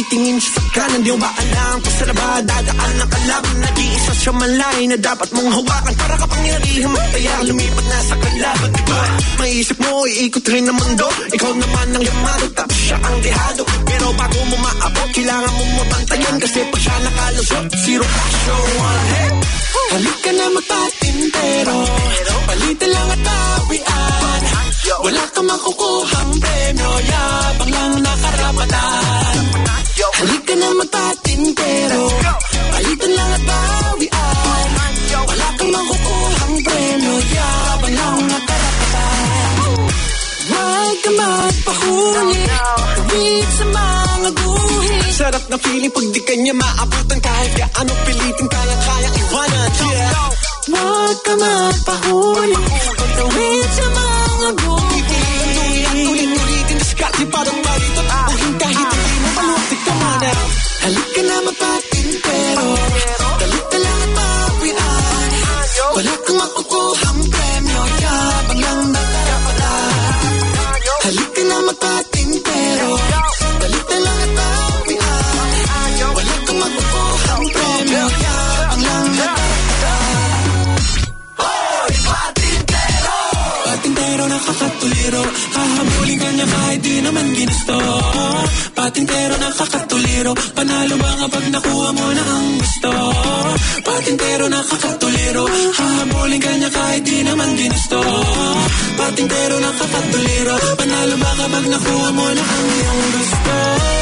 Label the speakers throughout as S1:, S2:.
S1: titingin sa kanan, di mo ba alam kung saan ba dadaan ng kalaban? Nag-iisa siya malay na dapat mong hawakan para kapangyarihan magtaya, lumipat na sa kalaban, diba? Maisip mo, iikot rin ang mundo, ikaw naman ang yamado, tapos siya ang dehado. Pero bago mo maabot, kailangan mo mabantayan, kasi pag siya nakalusot, zero action, one hit. Halika na magpatintero, palitan lang at tawian. Wala ka makukuhang premyo, yabang lang nakarapatan. Halika na magpatintero, palitan lang at tawian. Wala ka makukuhang premyo, yabang lang nakarapatan. Huwag ka magpahuli, tawid sa mga guhit. Sarap na feeling pag di kanya maabutan, kahit gaano pilitin kaya-kayang iwanan. Yeah. Huwag ka magpahuli, tawid sa mga guhit. Ulit-ulitin, diskarte parang maritot. Buhin kahit hindi mo malutik ka mana. Halika na magpatintero, dalita lang at pawian. Wala kang makukuhang premyo, yabang lang nakarapatan. Halika na magpatintero, dalita lang at pawian. Wala kang makukuhang premyo, yabang lang nakarapatan. Hoy, patintero! Patintero nakakatuliro, hahabulin ka niya kahit di naman ginusto. Patintero nakakatuliro, panalo ba nga pag nakuha mo na ang gusto? Patintero nakakatuliro, hahabulin ka niya kahit di naman ginusto. Patintero nakakatuliro, panalo ba nga pag nakuha mo na ang iyong gusto?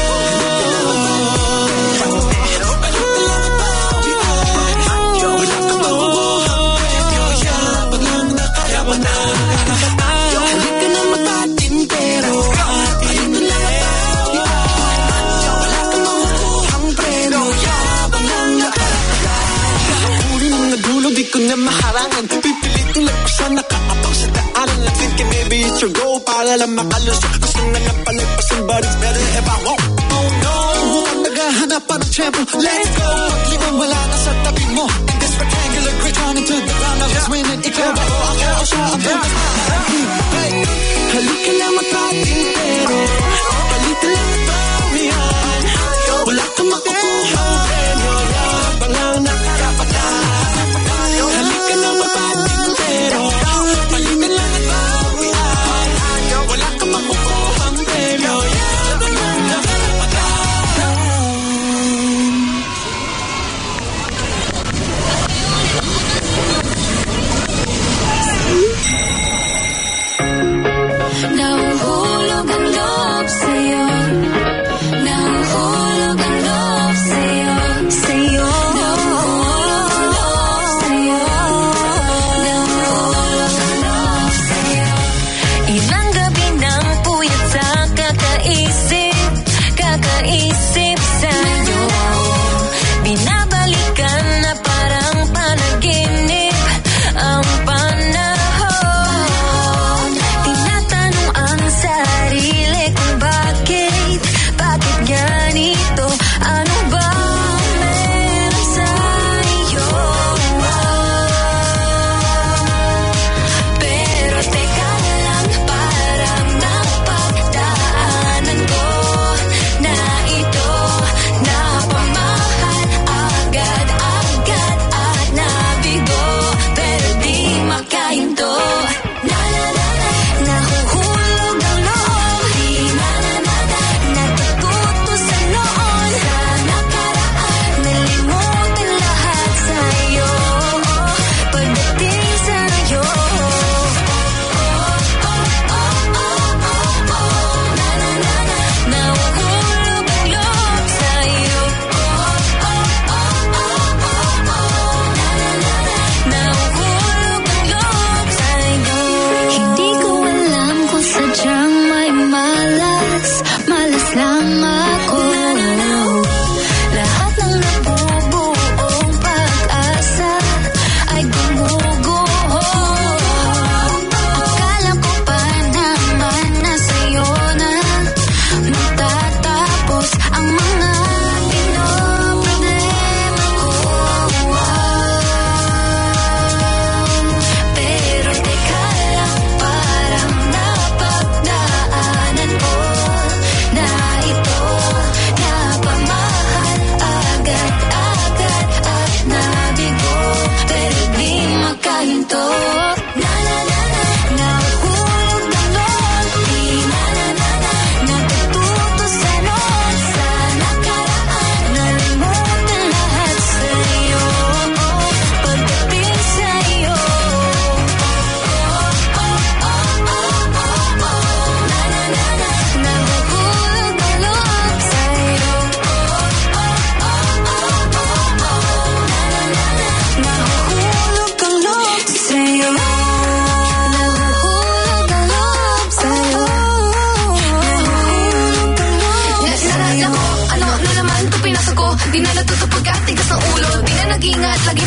S1: Halika na magpatintero, palitan lang at tawian. Wala kang makukuhang premyo, yabang lang nakarapatan. Kahapuli nung nadulo, di ko na maharangan. Pipilitin lang ko siya nakaabang sa daanan. I think maybe it's your goal para lang makalusok. Gusto na lang palagpasan, but it's better if I won't. Oh no, mukhang naghahanap pa ng tiyempo. Let's go, paglimang wala na sa tabi mo. In this rectangular grid, running to the ground, I was winning. Ikaw ba o ako o siya ang bukas? Halika na magpatintero, palitan lang at pawian. Wala kang makukuhang premyo, yabang lang nakarapatan. Halika na magpatintero, palitan lang at pawian. Wala kang makukuhang premyo, yabang lang nakarapatan.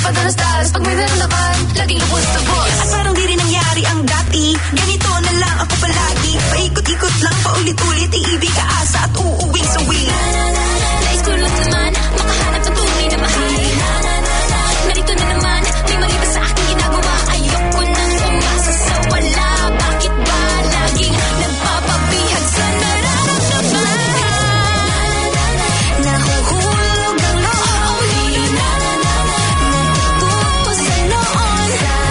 S2: padalas-dalas pag may naramdaman, laging lubos sa boss. At parang di rin nangyari ang dati, ganito na lang ako palagi. Paikot-ikot lang, paulit-ulit, iibig ka asa at uuwing sawi. Nais ko lang naman, makahanap ng tunay na mahal. Narito na naman, may mali ba sa aking ginagawa? Ayoko nang umasa sa wala. Bakit ba laging nagpapabihag sa nararamdaman? Nahuhulog ang loob, natututo sa noon.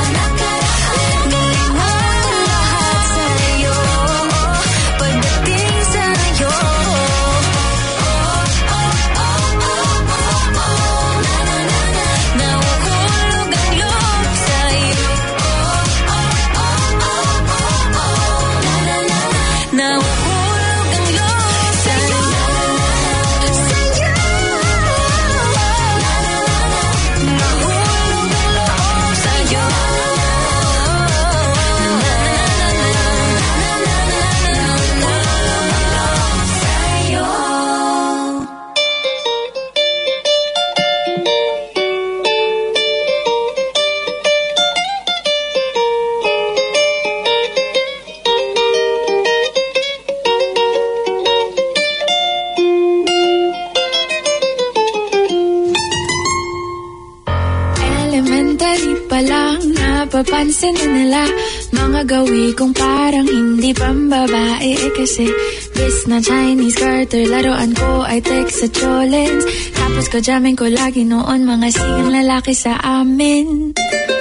S2: Nalimot ang lahat sa'yo, pagdating sa'yo. Nahuhulog ang loob sa'yo. Nahuhulog ang loob sa'yo. Nahuhulog ang loob sa'yo.
S3: Elementary pa lang, napapansin na nila mga gawi kong parang hindi pambabae. Kasi bis na Chinese Carter, laruan ko ay text sa cholens. Tapos ko jamming ko lagi noon mga sigang lalaki sa amin.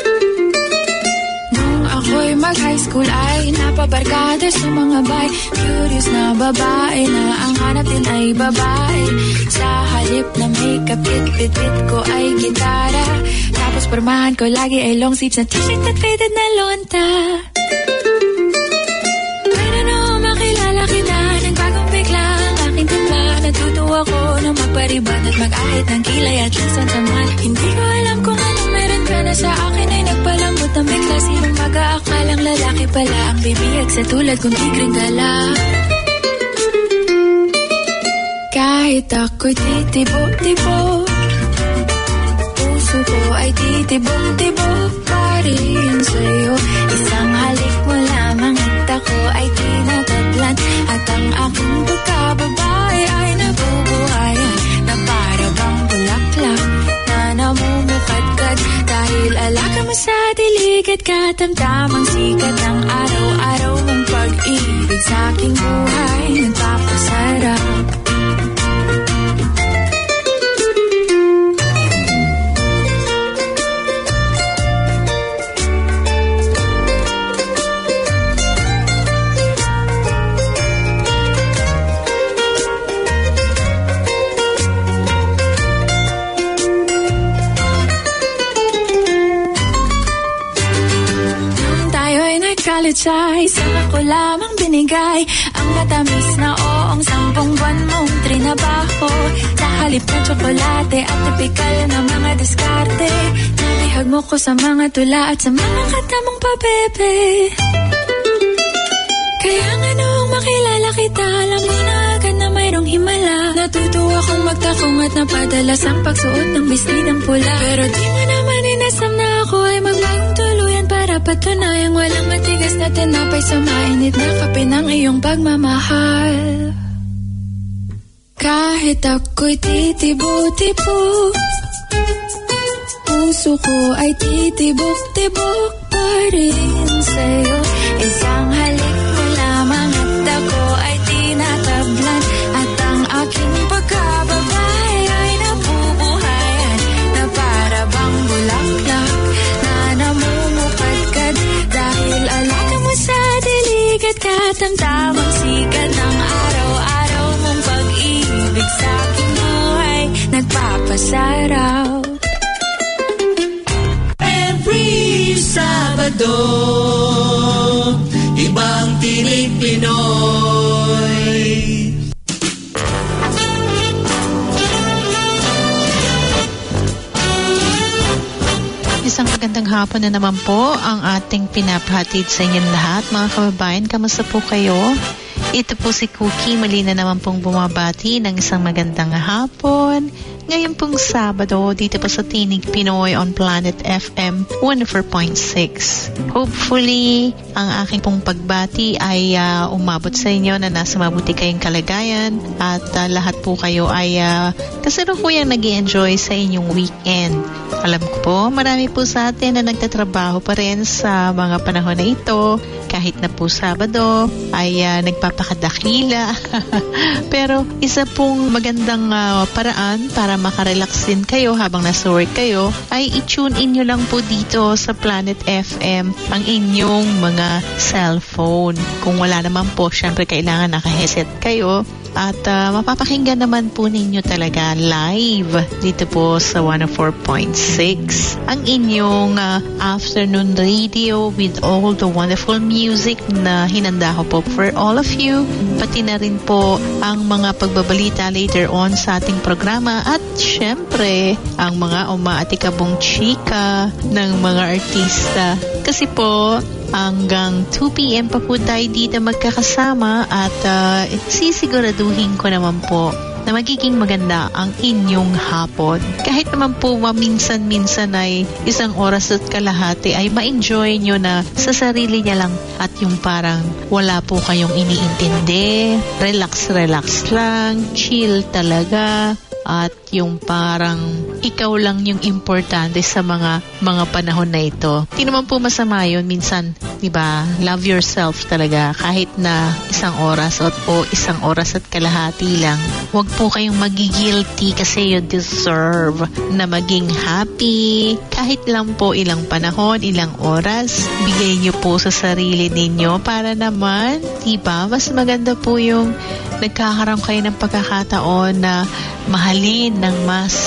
S3: Nung ako'y mag-high school ay napabarkada sa mga bay. Curious na babae na ang hanap din ay babae. Sa halip na makeup kit, bit-bit ko ay gitara. Tapos pormahan ko lagi ay long sleeves na t-shirt at faded na lonta. Pero nung makilala kita, nagbagong bigla ang aking timpla. Natutuwa ko na magpariban at mag-ahit ng kilay at minsan saman. Hindi ko alam kung anong meron ka na sa akin ay nagpalambot ng bigla. Sinong mag-aakalang lalaki pala ang bibihag sa tulad kong tigring gala. Kahit ako'y titibok-tibok, puso ko ay titibok-tibok pa rin sa'yo. Isang halik mo lamang at ako ay tinatablan. At ang aking pagkababae ay nabubuhayan na para bang bulaklak na namumukadkad. Dahil alaka mo sa dilig at katamtamang sikat ng araw-araw mong pag-ibig sa aking buhay nagpapasarap. College ay saka ko lamang binigay ang matamis na oong 10 buwan mong trinabaho. Sa halip na tsokolate at tipikal na mga diskarte, nabihag mo ko sa mga tula at sa mga katamong pabebe. Kaya nga noong makilala kita, alam mo na agad na mayroong himala. Natutuwa kong magtakong at napadalas ang pagsuot ng bisnidang pula. Pero di mo naman inasam na ako ay magbagong tuluyan para patunayang walang matigas na tinapay sa mainit na kape ng iyong pagmamahal. Kahit ako'y titibo-tibo, puso ko ay titibok-tibok pa rin sa'yo. Isang halik mo lamang at ako ay tinatablan. At ang aking pagkababae ay nabubuhayan na para bang bulaklak na namumukadkad. Dahil alaka mo sa dilig at katamtamang sikat ng araw-araw mong pag-ibig sa aking buhay nagpapasaraw.
S1: Sabado, ibang tinig Pinoy.
S4: Isang magandang hapon na naman po ang ating pinapahatid sa inyong lahat. Mga kababayan, kamusta po kayo? Ito po si Cookie, muli na naman pong bumabati ng isang magandang hapon ngayon pong Sabado dito po sa Tinig Pinoy on Planet FM 104.6. Hopefully, ang aking pong pagbati ay umabot sa inyo na nasa mabuti kayong kalagayan at lahat po kayo ay kasalukuyang nag-i-enjoy sa inyong weekend. Alam ko po, marami po sa atin na nagtatrabaho pa rin sa mga panahon na ito. Kahit na po Sabado ay nagpapakadakila. Pero isa pong magandang paraan para makarelax din kayo habang nasa work kayo ay i-tune in nyo lang po dito sa Planet FM ang inyong mga cellphone. Kung wala naman po, syempre kailangan naka-headset kayo. At mapapakinggan naman po ninyo talaga live dito po sa 104.6 ang inyong afternoon radio with all the wonderful music na hinanda ko po for all of you. Pati na rin po ang mga pagbabalita later on sa ating programa at syempre ang mga umaatikabong chika ng mga artista. Kasi po hanggang 2 p.m. pa po tayo dito magkakasama at sisiguraduhin ko naman po na magiging maganda ang inyong hapon. Kahit naman po minsan-minsan ay 1 oras at kalahati ay ma-enjoy nyo na sa sarili niya lang at yung parang wala po kayong iniintindi, relax lang, chill talaga. At yung parang ikaw lang yung importante sa mga panahon na ito. Di naman po masama yun. Minsan, di ba, love yourself talaga. Kahit na 1 oras o 1 oras at kalahati lang. Huwag po kayong magigilty kasi you deserve na maging happy. Kahit lang po ilang panahon, ilang oras, bigay niyo po sa sarili ninyo para naman, di ba, mas maganda po yung nagkakaroon kayo ng pagkakataon na mahalin ng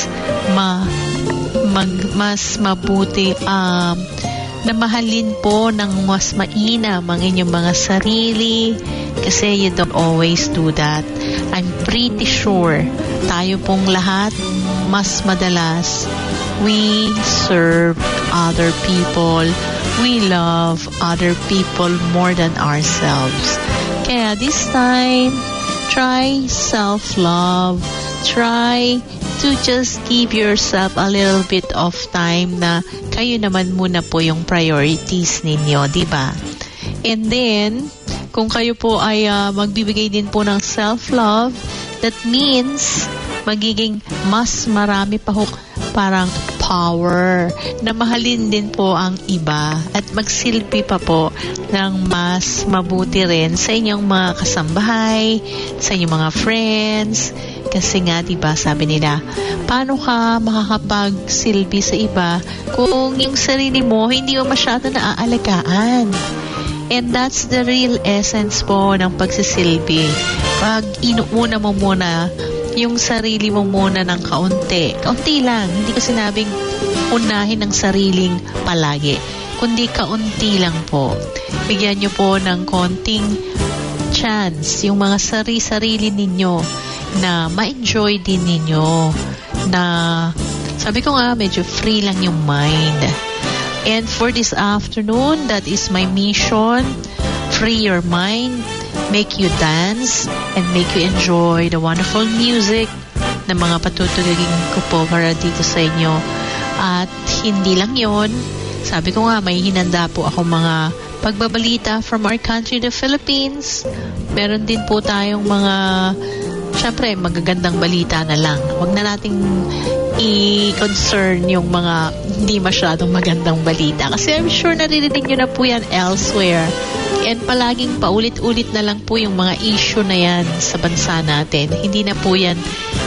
S4: mas mabuti, na mahalin po ng mas mainam ang inyong mga sarili kasi you don't always do that. I'm pretty sure tayo pong lahat mas madalas we serve other people, we love other people more than ourselves. Kaya this time, try self-love. Try to just give yourself a little bit of time na kayo naman muna po yung priorities ninyo, di ba? And then, kung kayo po ay magbibigay din po ng self-love, that means magiging mas marami pa parang power na mahalin din po ang iba at magsilbi pa po ng mas mabuti rin sa inyong mga kasambahay, sa inyong mga friends. Kasi nga, diba, sabi nila, paano ka makakapagsilbi sa iba kung yung sarili mo hindi mo masyado naaalagaan? And that's the real essence po ng pagsisilbi. Pag inuuna mo muna yung sarili mo muna ng kaunti. Kaunti lang. Hindi ko sinabing unahin ng sariling palagi. Kundi kaunti lang po. Bigyan nyo po ng konting chance yung mga sarili ninyo na ma-enjoy din ninyo. Na sabi ko nga, medyo free lang yung mind. And for this afternoon, that is my mission. Free your mind, make you dance, and make you enjoy the wonderful music na mga patutugin ko po para dito sa inyo. At hindi lang yon, sabi ko nga, may hinanda po ako mga pagbabalita from our country, the Philippines. Meron din po tayong mga, syempre, magagandang balita na lang. Huwag na nating i-concern yung mga hindi masyadong magandang balita. Kasi I'm sure naririnig nyo na po yan elsewhere. And palaging paulit-ulit na lang po yung mga issue na yan sa bansa natin. Hindi na po yan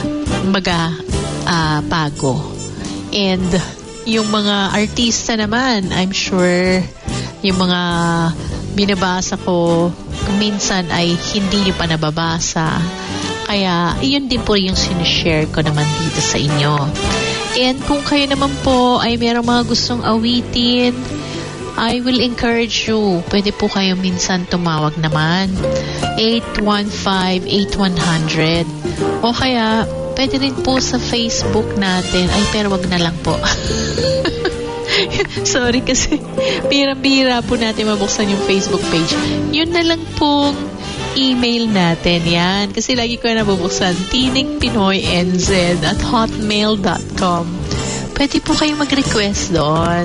S4: bago. And yung mga artista naman, I'm sure yung mga binabasa ko minsan ay hindi nyo pa nababasa. Kaya, iyon din po yung sinishare ko naman dito sa inyo. And kung kayo naman po ay mayroong mga gustong awitin, I will encourage you. Pwede po kayo minsan tumawag naman. 815-8100. O kaya, pwede rin po sa Facebook natin. Ay, pero wag na lang po. Sorry kasi bira-bira po natin mabuksan yung Facebook page. Yun na lang pong email natin yan. Kasi lagi ko na nabubuksan, tinigpinoynz@hotmail.com. Pwede po kayo mag-request doon.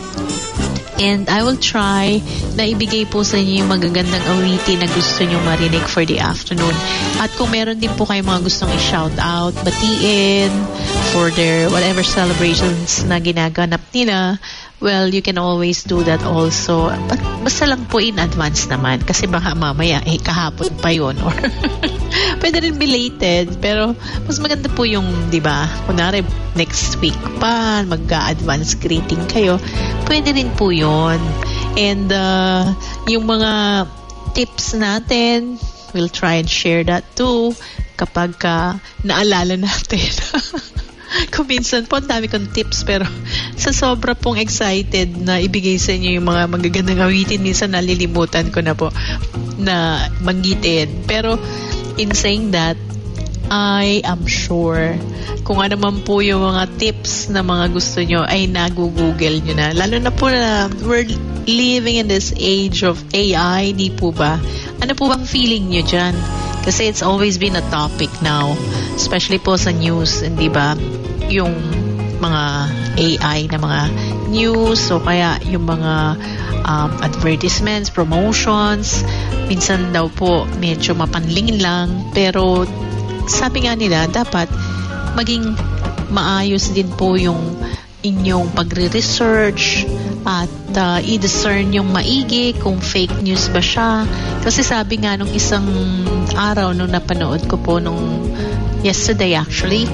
S4: And I will try na ibigay po sa inyo yung magagandang awitin na gusto nyo marinig for the afternoon. At kung meron din po kayo mga gustong i-shout out, batiin for their whatever celebrations na ginaganap nila, well, you can always do that also. But basta lang po in advance naman. Kasi baka mamaya, kahapon pa yun. Or pwede rin belated. Pero mas maganda po yung, di ba, kunwari next week pa, mag-advance greeting kayo. Pwede rin po yun. And yung mga tips natin, we'll try and share that too kapag naalala natin. Kung minsan po, ang dami kong tips, pero sa sobra pong excited na ibigay sa inyo yung mga magagandang awitin, minsan nalilimutan ko na po na banggitin. Pero in saying that, I am sure kung ano man po yung mga tips na mga gusto nyo ay nag-google nyo na. Lalo na po na we're living in this age of AI, di po ba? Ano po bang feeling nyo dyan? Kasi it's always been a topic now, especially po sa news, hindi ba? Yung mga AI na mga news o kaya yung mga advertisements, promotions, minsan daw po medyo mapanlingin lang, pero sabi nga nila dapat maging maayos din po yung inyong pagre-research at i-discern yung maigi kung fake news ba siya. Kasi sabi nga nung isang araw nung napanood ko po nung yesterday actually,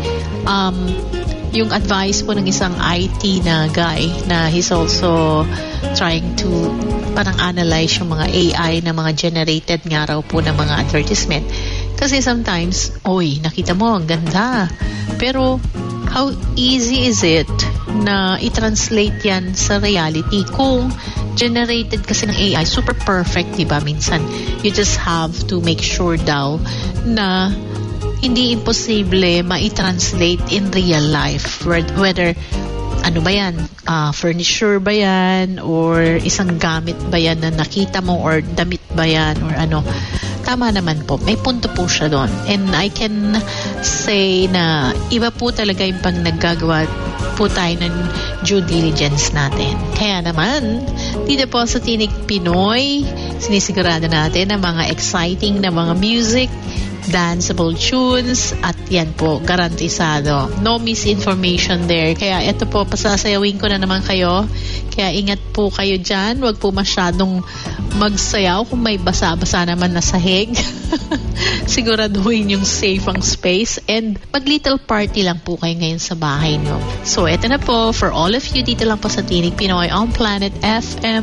S4: yung advice po ng isang IT na guy na he's also trying to parang analyze yung mga AI na mga generated nga raw po ng mga advertisement. Kasi sometimes, nakita mo, ang ganda. Pero, how easy is it na i-translate yan sa reality? Kung generated kasi ng AI, super perfect, diba? Minsan, you just have to make sure daw na hindi imposible ma-translate in real life. Whether, ano ba yan? Furniture ba yan? Or isang gamit ba yan na nakita mo? Or damit ba yan? Or ano? Tama naman po. May punto po siya doon. And I can say na iba po talaga yung pag naggagawa po tayo ng due diligence natin. Kaya naman, dito po sa Tinig Pinoy, sinisigurado natin na mga exciting na mga music, danceable tunes, at yan po, garantisado. No misinformation there. Kaya ito po, pasasayawin ko na naman kayo. Kaya ingat po kayo dyan. Huwag po masyadong magsayaw kung may basa-basa naman na sahig. Siguraduhin yung safe ang space. And mag-little party lang po kayo ngayon sa bahay nyo. So, ito na po, for all of you, dito lang po sa Tinig Pinoy on Planet FM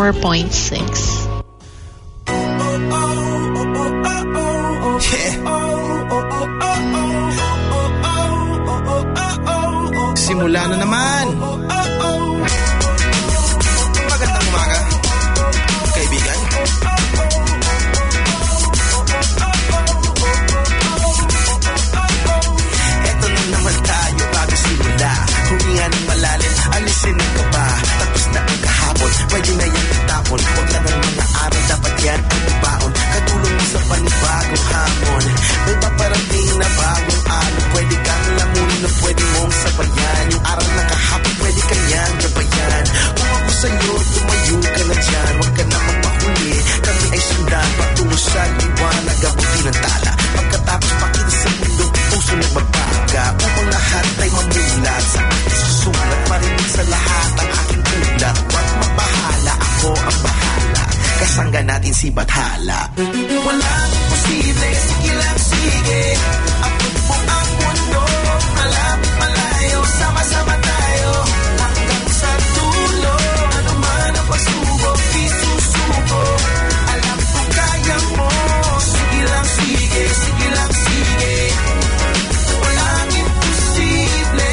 S4: 104.6.
S1: Simula na naman. Magandang umaga, kaibigan. Eto na naman tayo bago simula. Huminga ng malalim, alisin ang kaba. Tapos na ang kahapon, pwede na yan itapon. Huwag lang ang mga araw, dapat yan ang baon. Katulong mo sa panibagong hamon. May paparating na bagong araw. Pwede kang lamunin na pwede mong sabayan. Yung araw na kahapon, pwede kang yan gabayan. Kung ako sa'yo, tumayo ka na dyan. Huwag ka na magpahuli, kami ay sundan. Patungo sa liwanag, abuti ng tala. Pagkatapos pakita sa mundo, puso na magbaga. Upang lahat ay mamulat sa aking susulat. Marinig sa lahat ang aking ulat. Huwag mabahala, ako ang bahala. Kasangga natin si Bathala. Walang imposible, sige lang sige. Ako po ang mundo, malapit malayo, sama-sama tayo. Hanggang sa dulo, ano man ang pagsubok, isusuko. Alam ko kaya mo, sige lang sige, sige lang sige. Walang imposible.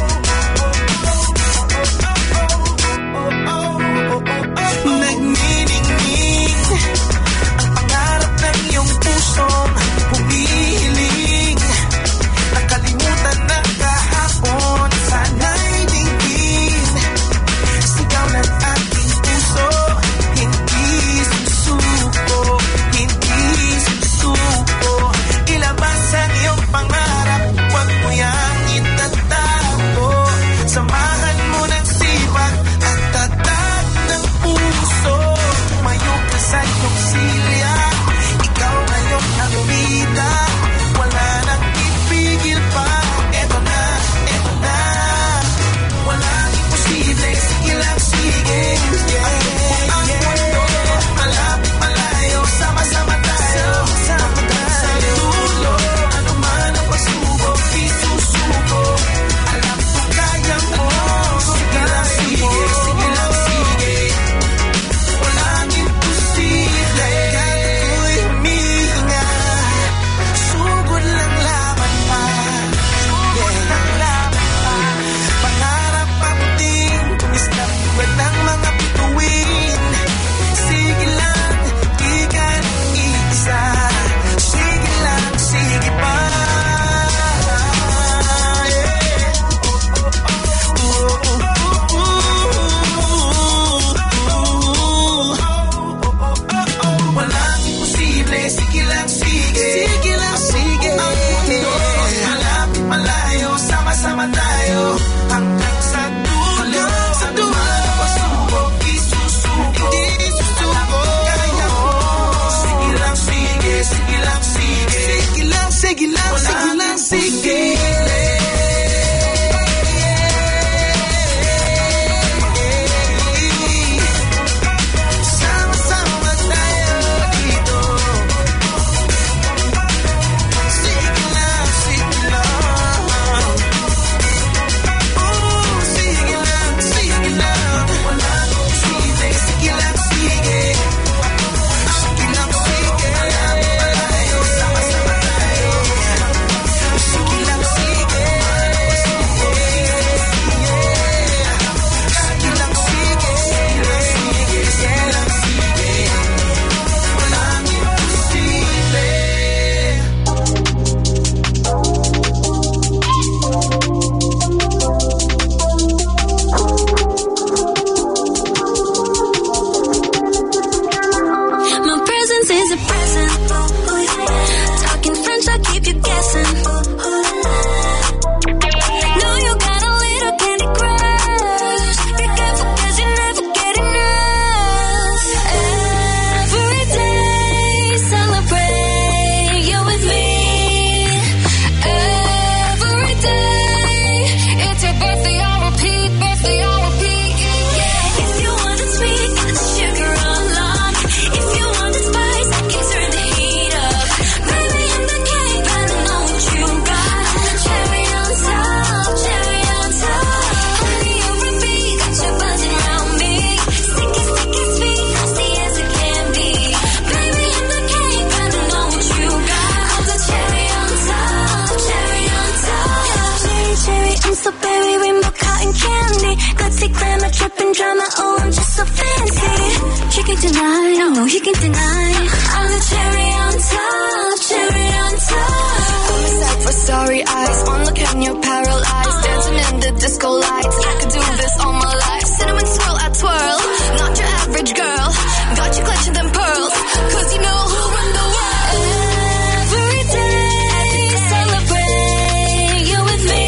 S1: Nagniningning
S2: I'm just so fancy. He can't deny, no, he can't deny. I'm the cherry on top, cherry on top. I'm a sight for sorry eyes. One look and you're paralyzed. Dancing in the disco lights. I could do this all my life. Cinnamon swirl, I twirl. Not your average girl. Got you clutching them pearls. Cause you know who run the world. Every day, celebrate you with me.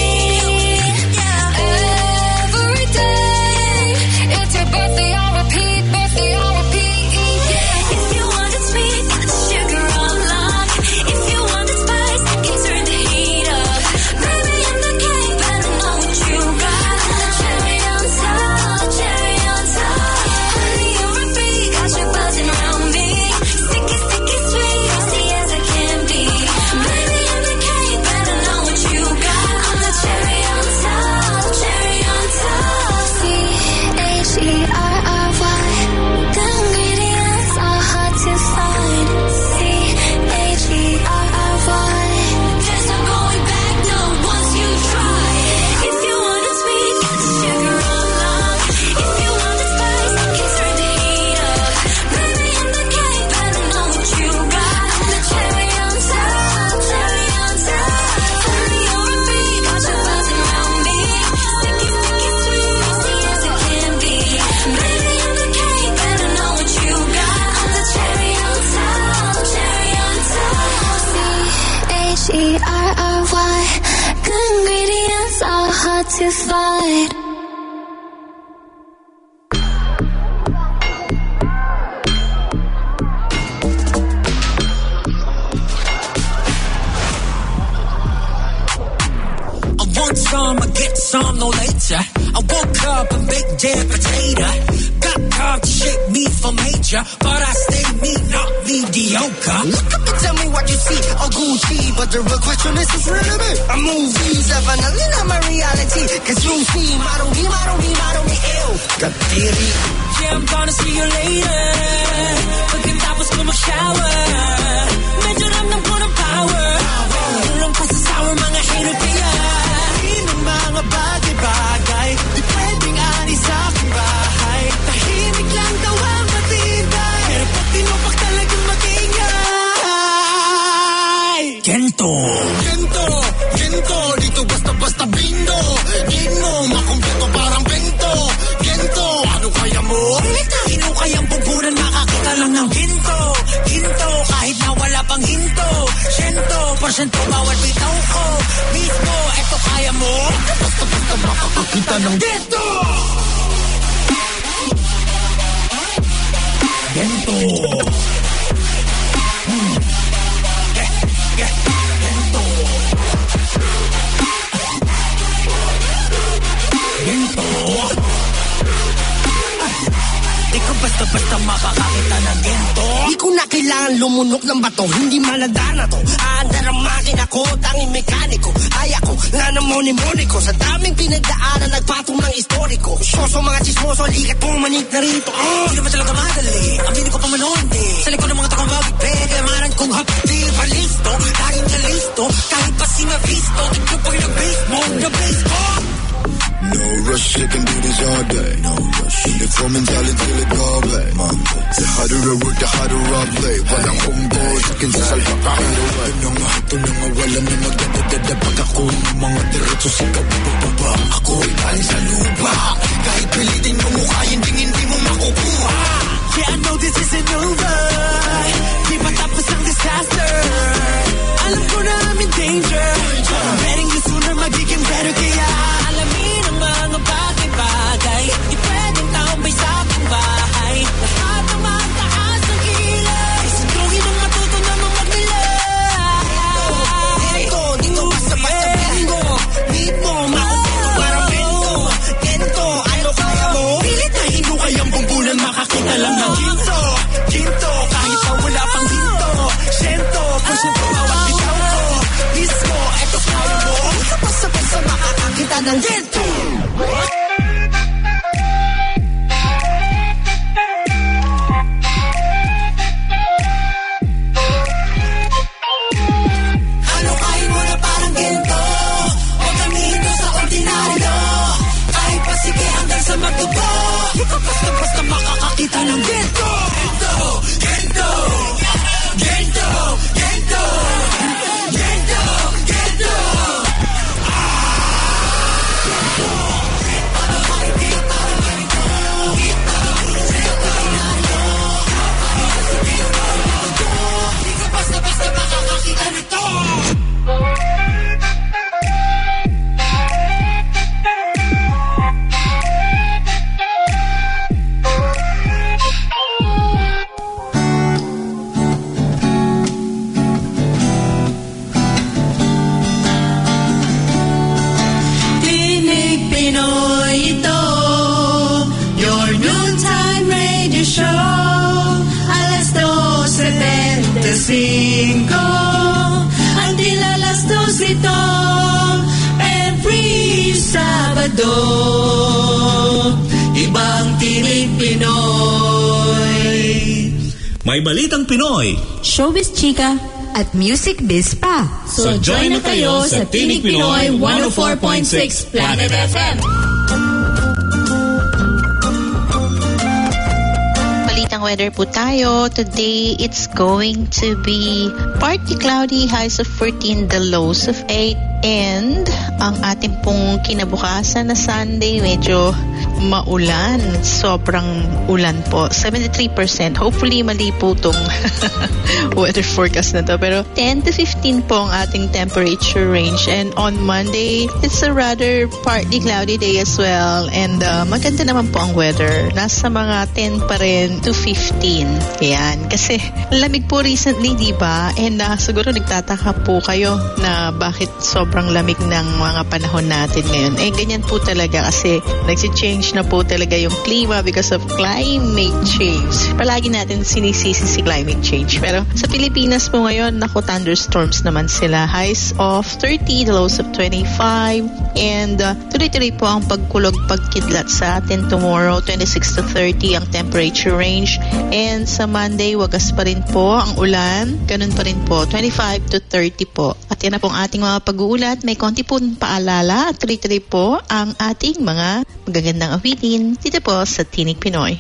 S2: Every day, it's your birthday, I'll repeat, birthday, I'll repeat. If you want it sweet, got the sugar on lock. If you want it spice, I can turn the heat up. Baby, I'm the king, better know what you got. Cherry on top, cherry on top. Honey, you're a freak, got you buzzing around me. Sticky, sticky, sweet, tasty as I can be. Baby, I'm the king, better know what you got. I'm the cherry on top, cherry on top. C-H-E-R-R-Y. The ingredients are hard to find. C-H-E-R-R-Y. There's no going back, no, once you try. If you want it sweet, got the sugar on lock. If you want it spice, I can turn the heat up. Baby, I'm the king, better know what you got. I'm the cherry on top, cherry on top. Honey, you're a freak, got you buzzing around me. Sticky, sticky, sweet, tasty as it can be. Baby, I'm the king, better know what you got. I'm the cherry on top, cherry on top. C-H-E-R-R-Y. Good ingredients are hard to find.
S1: I want some, I get some, no later. I woke up a big damn potato. Got carved to shape me for major, but I stay me, not mediocre. Look up and tell me what you see, oh Gucci. But the real question is relevant. A movie's definitely not my reality. Cause you see, model me, ew. Got theory. Yeah, I'm gonna see you later. Pagkatapos ko mag-shower, medyo ramdam ko ng power. Tulong pa sa sour, mga hater kaya. Ng mga bagay-bagay, di pwedeng ani sa aking bahay. Tahimik lang daw ang matibay, pero pag tinupak talagang mag-ingay. Gento, dito basta-basta bindo. Need mo, makumpleto parang bento. Gento, ano kaya mo? Sino kayang pupunan makakita lang ng ginto? Kahit na wala pang hinto. 100% bawat bitaw ko. Mismo, eto kaya mo? Basta-basta makakakita ng ginto. Gento. Di ko basta-basta makakakita ng gento. Di ko na kailangan lumunok ng bato, hindi maladana to. Aandar ang makina ko, tanging mekaniko. Kaya ko nga ng moni-moni ko. Sa daming pinagdaanan, nagpatong ng istoriko. Syoso mga chismoso, likat pumanik na rito. Hindi naman talaga madali, aminin ko pa man hindi. Sa likod ng mga takong bagay, kayamanan kong hapdi. Palisto, laging nalisto. Kahit pa sinabisto, tigno pag na-base mo, na-base mo.
S5: No rush, you can do this all day. No rush. Uniform mentality till it go away. Monday. The harder I work, the harder I play. Walang kumbo, sakin sa salpa kahit away. Ito na nga, wala na magdadadada. Pag ako ng mga diretso, sigaw bababa. Ako'y galing sa lupa. Kahit pilitin mo mukha, hindi mo makukuha.
S1: Yeah, I know this isn't over. Di matapos ang disaster. Alam ko na I'm in danger. Betting you sooner magiging better. Kaya alamin ang mga bagay-bagay. Di pwedeng tambay sa aking bahay. Lahat ng mataas ang kilay. Sunduin ang matuto na mamagmilay. Dito basta-basta bingo. Need mo, makukulo parang bento. Gento, ano kaya mo? Pilit na hino kayang bumbulan, makakita lang ng ginto. Kahit pa wala pang ginto. Sento, puso ko bawat bitaw ko. Mismo, eto kaya mo. Basta-basta makakakita ng ginto. Ano kain mo na parang ginto? O gamitin sa ordinaryo? Kahit pa sige hanggang sa magdugo. Di ko basta-basta makakakita ng gento. Gento, gento, gento, gento, gento, gento. Basta makakakita nito.
S6: Until alas 2 ito every Sabado. Ibang Tinig Pinoy.
S7: May balitang Pinoy,
S8: showbiz chika, at music biz pa.
S7: So join na kayo sa Tinig Pinoy 104.6 Planet FM.
S4: Weather po tayo. Today, it's going to be partly cloudy, highs of 14, the lows of 8. And ang ating pong kinabukasan na Sunday, medyo maulan. Sobrang ulan po. 73%. Hopefully, mali po itong weather forecast na to. Pero 10 to 15 po ang ating temperature range. And on Monday, it's a rather partly cloudy day as well. And maganda naman po ang weather. Nasa mga 10 pa rin to 15. Yan. Kasi lamig po recently, di ba? And siguro nagtataka po kayo na bakit sobrang lamig ng mga panahon natin ngayon. Eh, ganyan po talaga kasi nagsi-change na po talaga yung klima because of climate change. Palagi natin sinisisi si climate change. Pero sa Pilipinas po ngayon, naku, thunderstorms naman sila. Highs of 30, the lows of 25. And tuloy-tuloy po ang pagkulog, pagkidlat sa atin tomorrow, 26 to 30 ang temperature range. And sa Monday, wagas pa rin po ang ulan. Ganun pa rin po, 25 to 30 po. At yan na pong ating mga pag-uulat. May konti po paalala at tuloy-tuloy po ang ating mga magagandang awitin dito po sa Tinig Pinoy.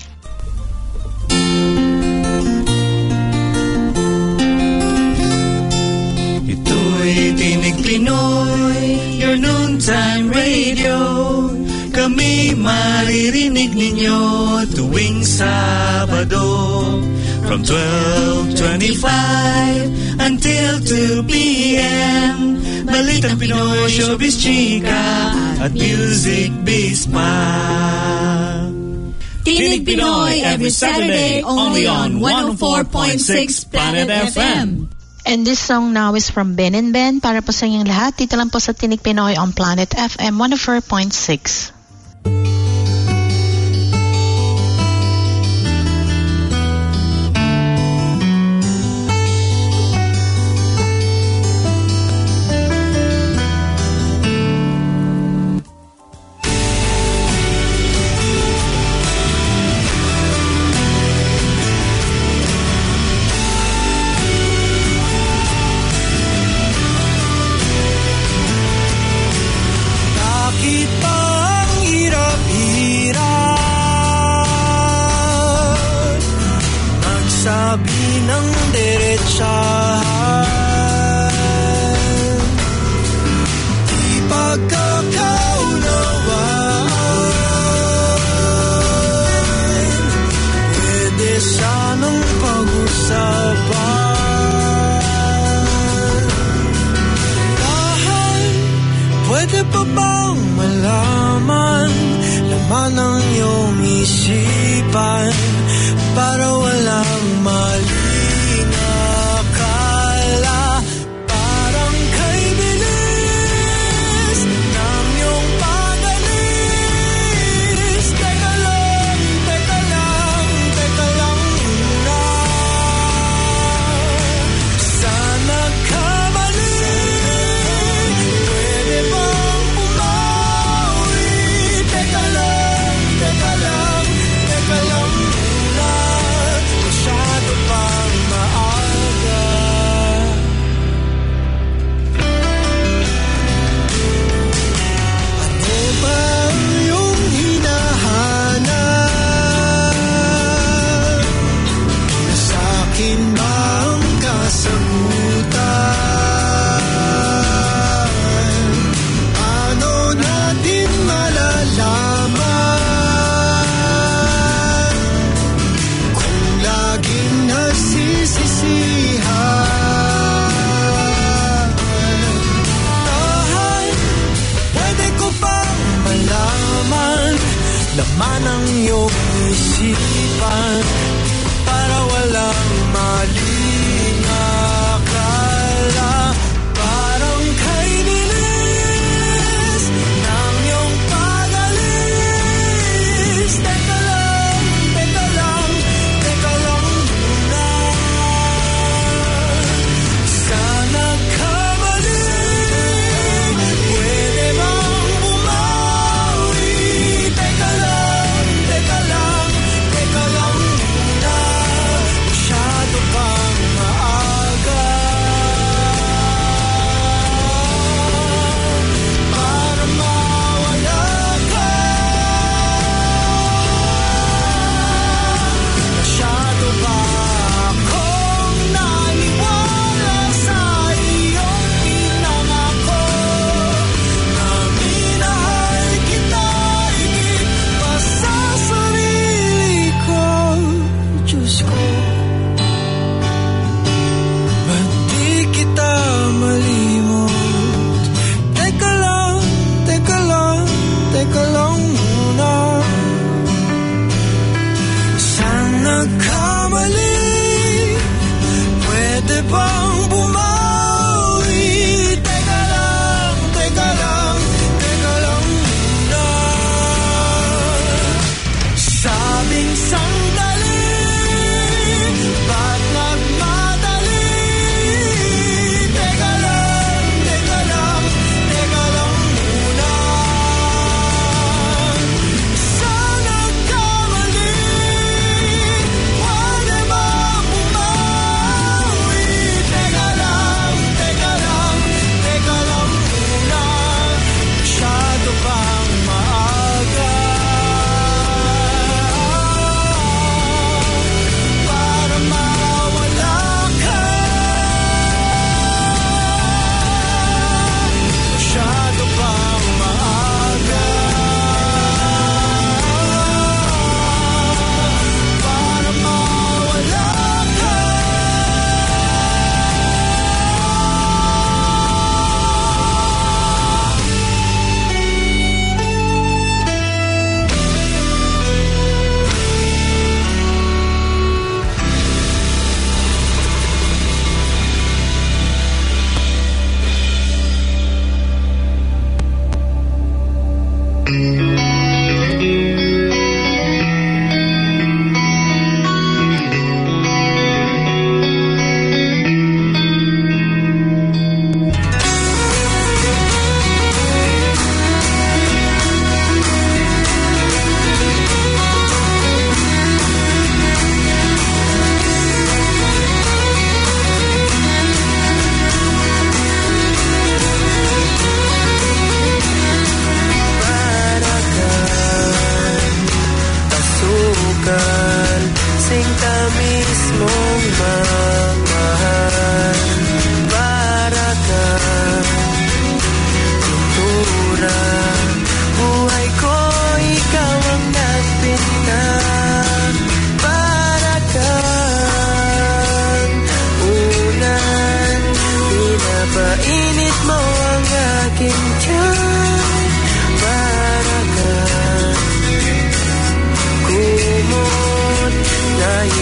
S6: Ito'y Tinig Pinoy, your noontime radio. Kami maririnig ninyo tuwing Sabado from 12:25 until 2 p.m. Balitang Pinoy, showbiz chika, at music biz pa.
S8: Tinig Pinoy every Saturday only on 104.6 Planet FM.
S4: And this song now is from Ben and Ben para po sa inyong lahat. Dito lang po sa Tinig Pinoy on Planet FM 104.6.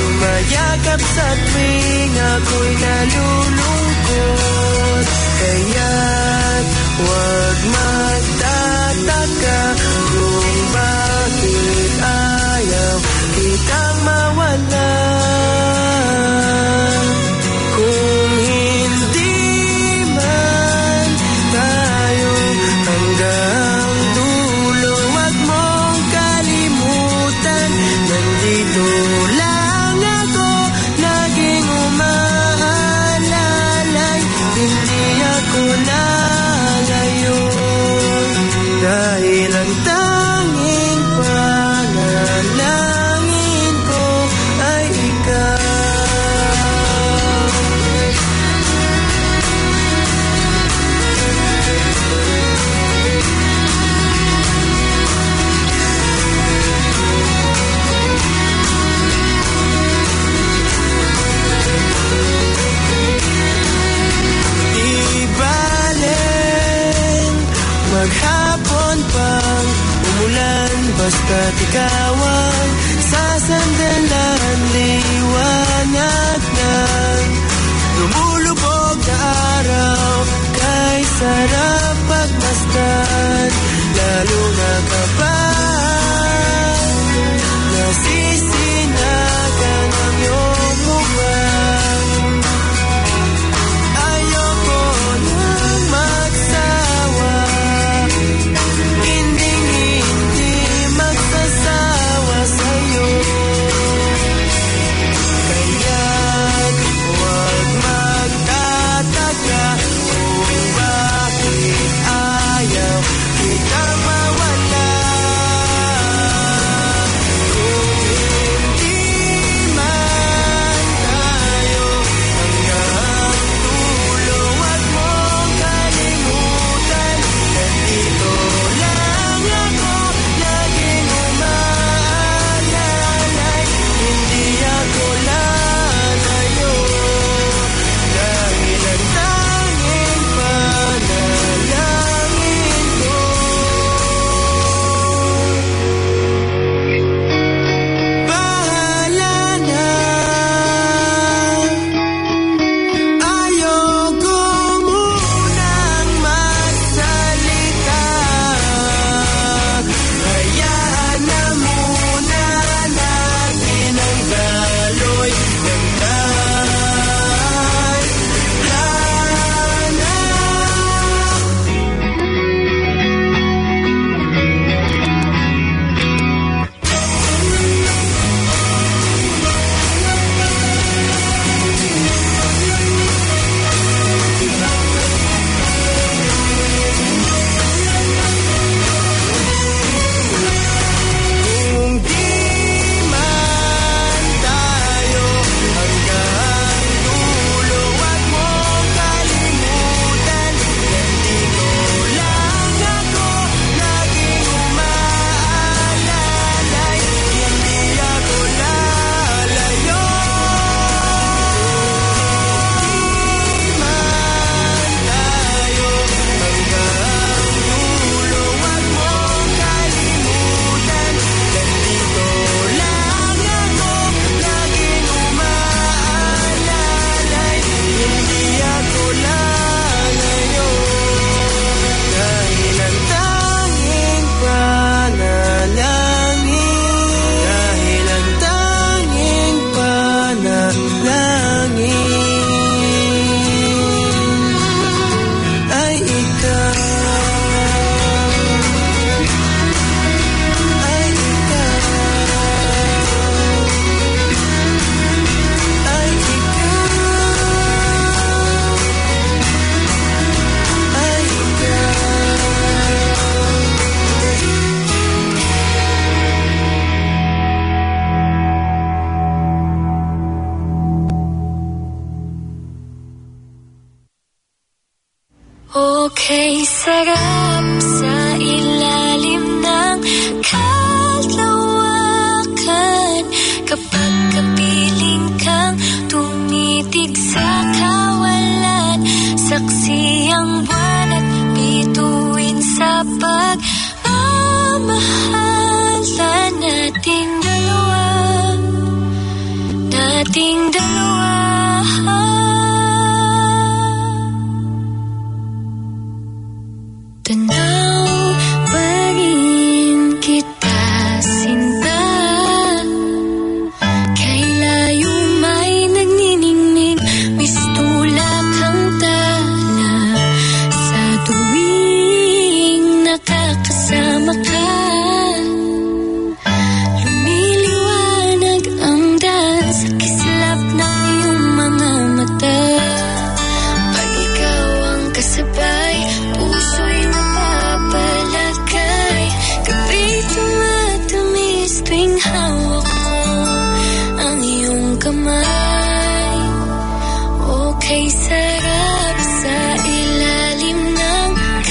S1: sumayakap sa tuwing ako'y nalulungkot. Kaya't huwag magtataka kung bakit ayaw kitang mawala. Kung hindi man tayo hanggang dulo, huwag mong kalimutan, nandito lang ako, laging umaalalay, hindi ako lalayo, dahil ang tanging panalangin ko ay ikaw. Maghapon pang umulan, basta't ikaw ang sasandalan, liwanag ng lumulubog na araw, kay sarap pagmasdan, lalo na kapag nasisinagan ang iyong mukha. Ayoko nang magsawa, hindi magsasawa sa'yo. Kaya't huwag magtataka kung bakit ayaw kita mawala. Kung hindi man tayo hanggang dulo, huwag mong kalimutan, nandito lang ako, laging umaalalay, hindi ako lalayo, dahil ang tanging panalangin ko. Bahala na, ayoko munang magsalita, hayaan na muna natin ang daloy ng tadhana. Kung di man tayo hanggang dulo, huwag mong kalimutan, nandito lang ako, laging umaalalay, hindi ako lalayo. Di man tayo hanggang dulo, huwag mong kalimutan, nandito lang ako, laging umaalalay, hindi ako lalayo, dahil ang tanging panalangin, dahil ang tanging panalangin ay ikaw, ay ikaw, ay ikaw, ay ikaw.
S3: Okay, sarap sa ilalim ng kalawakan kapag kapiling kang tumitig sa kawalan, saksi ang buwan at bituin sa pagmamahalan nating dalawa. nating dalawa. Tanaw pa rin kita, sinta. Kay layo may nagniningning, mistulak ang tala. Sa tuwing nakakasama ka, lumiliwanag ang daan sa kislap ng iyong mga mata. Pag ikaw ang kasabay, puso'y napapalakay. Gabi tumatamis tuwing hawak mo ang iyong kamay. Okay, sarap sa ilalim ng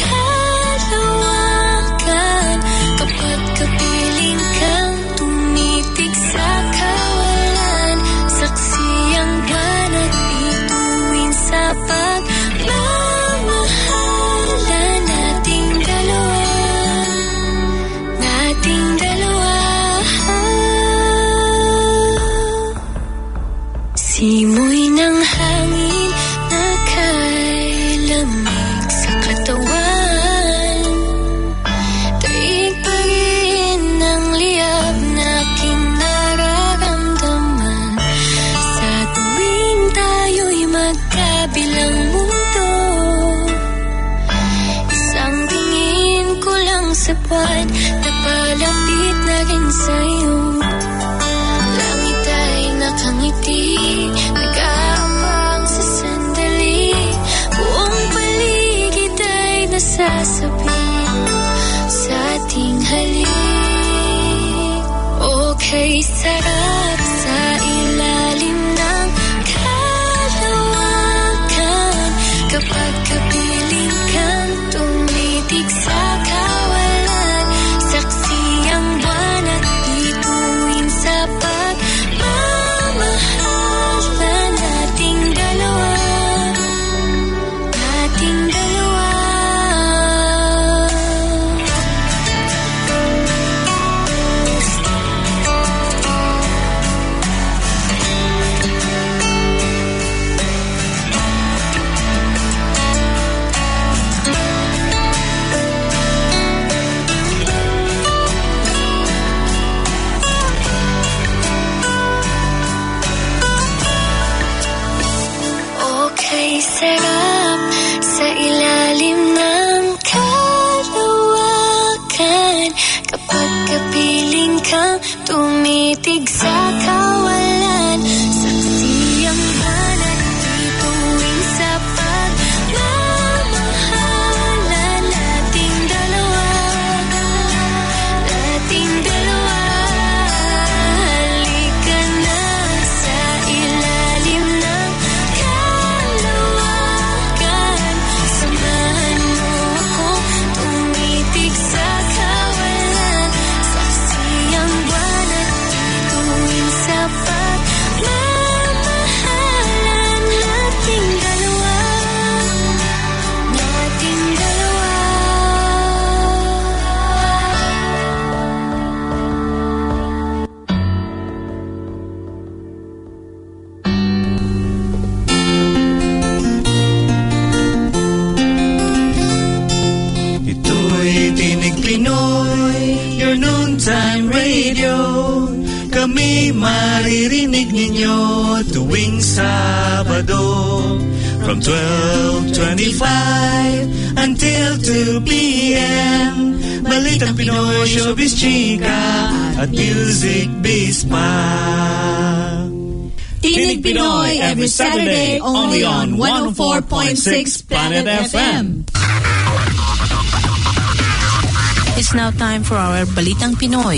S3: kalawakan. Kapag kapiling kang tumitig sa kawalan, saksi ang buwan at bituin sa pagmamahalan nating dalawa. Nating dalawa. Simoy ng hangin na kay lamig sa katawan. Taig pa rin ang liyab na aking nararamdaman. Sa tuwing tayo'y magkabilang mundo, isang tingin ko lang sa buwan, napalapit na rin sa'yo. Langit ay nakangiti, nag-aabang sa sandali. Buong paligid ay nasasabi sa ating halik. Okay, sarap sa ilalim ng kalawakan. Kapag kapiling kang tumitig sa kawalan, saksi ang buwan at bituin sa pagmamahalan nating dalawa. Nating dalawa. Okay, sarap sa ilalim ng kalawakan. Kapag kapiling kang tumitig sa kawalan, saksi ang buwan at bituin sa pagmamahalan nating dalawa. Nating dalawa. Halika na sa ilalim ng kalawakan. Samahan mo ako tumitig sa kawalan, saksi ang buwan at bituin sa pagmamahalan nating dalawa. Nating dalawa.
S6: Ito'y Tinig Pinoy, your noontime radio. Kami maririnig ninyo tuwing Sabado from 12:25 until 2 p.m. Balitang Pinoy, showbiz, chika at music biz pa.
S7: Tinig Pinoy every Saturday only on 104.6 Planet FM.
S4: It's now time for our Balitang Pinoy.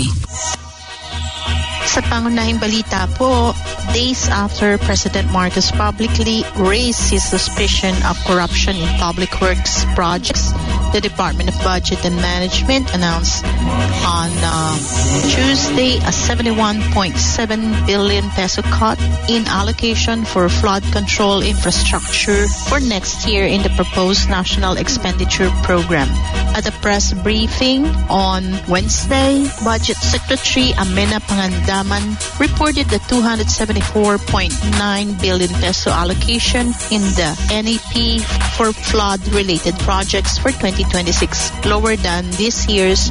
S4: Sa pangunahing balita po, days after President Marcos publicly raised his suspicion of corruption in public works projects, The Department of Budget and Management announced on Tuesday a 71.7 billion peso cut in allocation for flood control infrastructure for next year in the proposed National Expenditure Program. At a press briefing on Wednesday, Budget Secretary Amena Pangandaman reported the 274.9 billion peso allocation in the NEP for flood-related projects for 2026, lower than this year's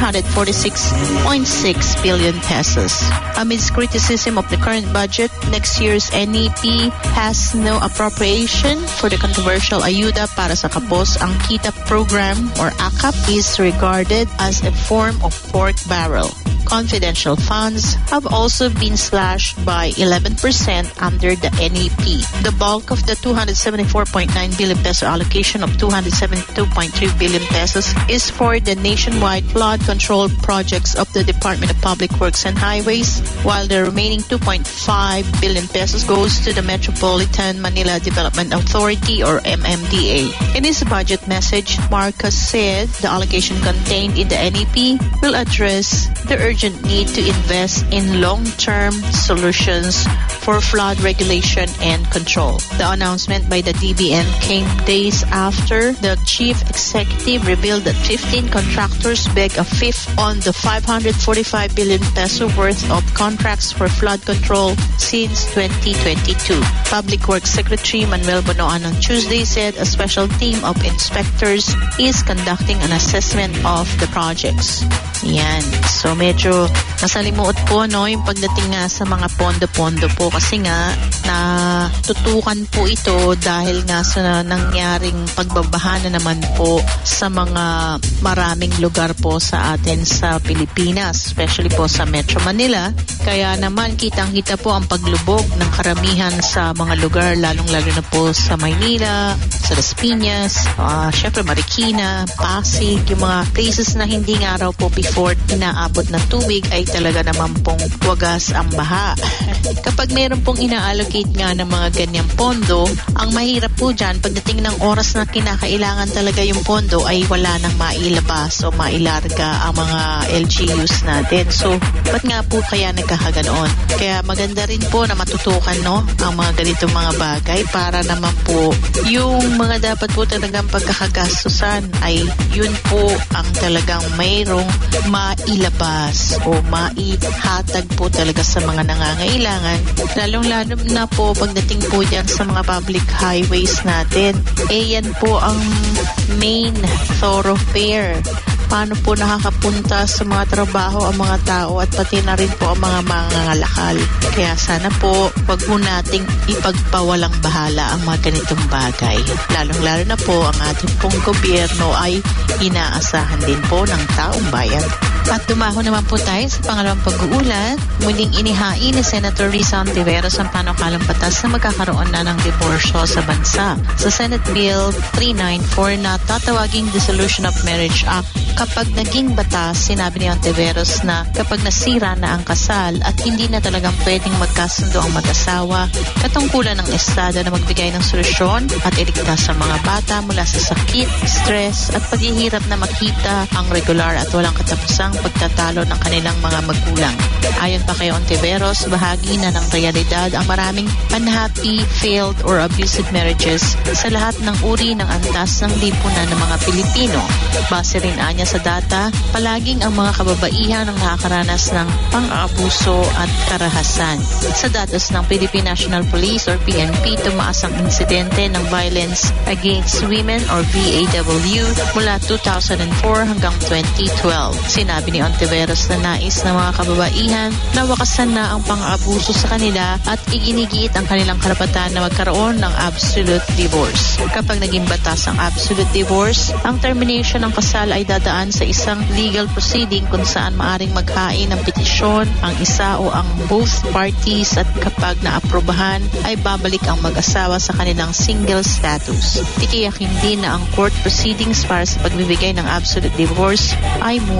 S4: 346.6 billion pesos. Amidst criticism of the current budget, next year's NEP has no appropriation for the controversial Ayuda para sa Kapos. Ang KITA program, or AKAP, is regarded as a form of pork barrel. Confidential funds have also been slashed by 11% under the NEP. The bulk of the 274.9 billion peso allocation of 272.3 billion pesos is for the nationwide flood control projects of the Department of Public Works and Highways, while the remaining 2.5 billion pesos goes to the Metropolitan Manila Development Authority, or MMDA. In his budget message, Marcos said the allocation contained in the NEP will address the urgent need to invest in long-term solutions for flood regulation and control. The announcement by the DBM came days after the chief executive revealed that 15 contractors begged a fifth on the 545 billion peso worth of contracts for flood control since 2022. Public Works Secretary Manuel Bonoan on Tuesday said a special team of inspectors is conducting an assessment of the projects. Yan. So medyo nasalimuot po yung pagdating nga sa mga pondo-pondo po, kasi nga natutukan po ito dahil nga sa nangyaring pagbabaha na naman po sa mga maraming lugar po sa atin sa Pilipinas, especially po sa Metro Manila. Kaya naman kitang-kita po ang paglubog ng karamihan sa mga lugar, lalong-lalo na po sa Maynila, sa Las Piñas, syempre Marikina, Pasig, yung mga places na hindi nga raw po before inaabot ng tubig ay talaga naman pong wagas ang baha. Kapag mayroon pong ina-allocate nga ng mga ganyang pondo, ang mahirap po dyan, pagdating ng oras na kinakailangan talaga yung pondo ay wala nang mailabas o mailarga ang mga LGUs natin. So, ba't nga po kaya nagkakaganoon? Kaya maganda rin po na matutukan ang mga ganitong mga bagay para naman po yung mga dapat po talagang pagkakagastusan ay yun po ang talagang mayroong mailabas o maihatag po talaga sa mga nangangailangan, lalong-lalo na po pagdating po dyan sa mga public highways natin. Yan po ang main thoroughfare. Paano po nakakapunta sa mga trabaho ang mga tao at pati na rin po ang mga mangangalakal. Kaya sana po wag po nating ipagpawalang bahala ang mga ganitong bagay. Lalong-lalo na po ang ating pong gobyerno ay inaasahan din po ng taong bayan. At dumaho naman po tayo sa pangalawang pag-uulat. Muling inihain ni Senator Risa Ontiveros ang panukalang batas na magkakaroon na ng diborsyo sa bansa. Sa Senate Bill 394 na tatawaging Dissolution of Marriage Act, kapag naging batas, sinabi ni Ontiveros na kapag nasira na ang kasal at hindi na talagang pwedeng magkasundo ang mag-asawa, katungkulan ng Estado na magbigay ng solusyon at iligtas sa mga bata mula sa sakit, stress at paghihirap na makita ang regular at walang katapusang pagtatalo ng kanilang mga magulang. Ayon pa kay Ontiveros, bahagi na ng realidad ang maraming unhappy, failed or abusive marriages sa lahat ng uri ng antas ng lipunan ng mga Pilipino. Base rin anya sa data, palaging ang mga kababaihan ang nakakaranas ng pang-aabuso at karahasan. Sa datos ng Philippine National Police or PNP, tumaas ang insidente ng violence against women or VAW mula 2004 hanggang 2012. Sinabi ni Ontiveros na nais ng mga kababaihan na wakasan na ang pang-aabuso sa kanila at iginigiit ang kanilang karapatan na magkaroon ng absolute divorce. Kapag naging batas ang absolute divorce, ang termination ng kasal ay dadaan sa isang legal proceeding kung saan maaring maghain ng petisyon ang isa o ang both parties at kapag naaprubahan ay babalik ang mag-asawa sa kanilang single status. Titiyakin din na ang court proceedings para sa pagbibigay ng absolute divorce ay mura,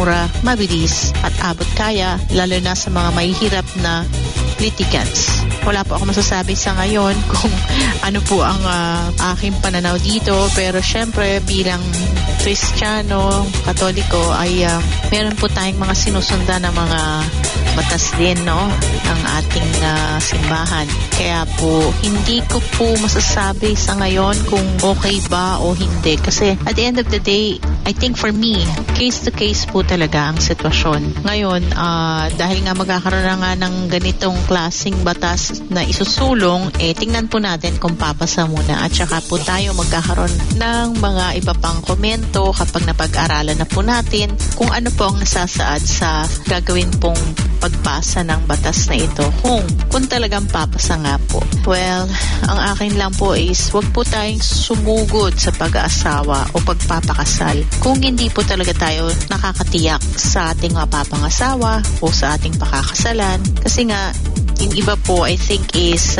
S4: mabilis at abot kaya, lalo na sa mga mahihirap na litigants. Wala po ako masasabi sa ngayon kung ano po ang aking pananaw dito, pero syempre bilang Kristiyano, Katoliko ay meron po tayong mga sinusundan na mga batas din, no, ng ating simbahan. Kaya po hindi ko po masasabi sa ngayon kung okay ba o hindi, kasi at the end of the day, I think for me, case to case po talaga ang sitwasyon. Ngayon, dahil nga magkakaroon na nga ng ganitong klaseng batas na isusulong, tingnan po natin kung papasa muna, at saka po tayo magkakaroon ng mga iba pang komento kapag napag-aralan na po natin kung ano po ang nasasaad sa gagawin pong pagpasa ng batas na ito, kung talagang papasa nga po. Well, ang akin lang po is wag po tayong sumugod sa pag-aasawa o pagpapakasal kung hindi po talaga tayo nakakatiyak sa ating mapapangasawa o sa ating pakakasalan, kasi nga yung iba po I think is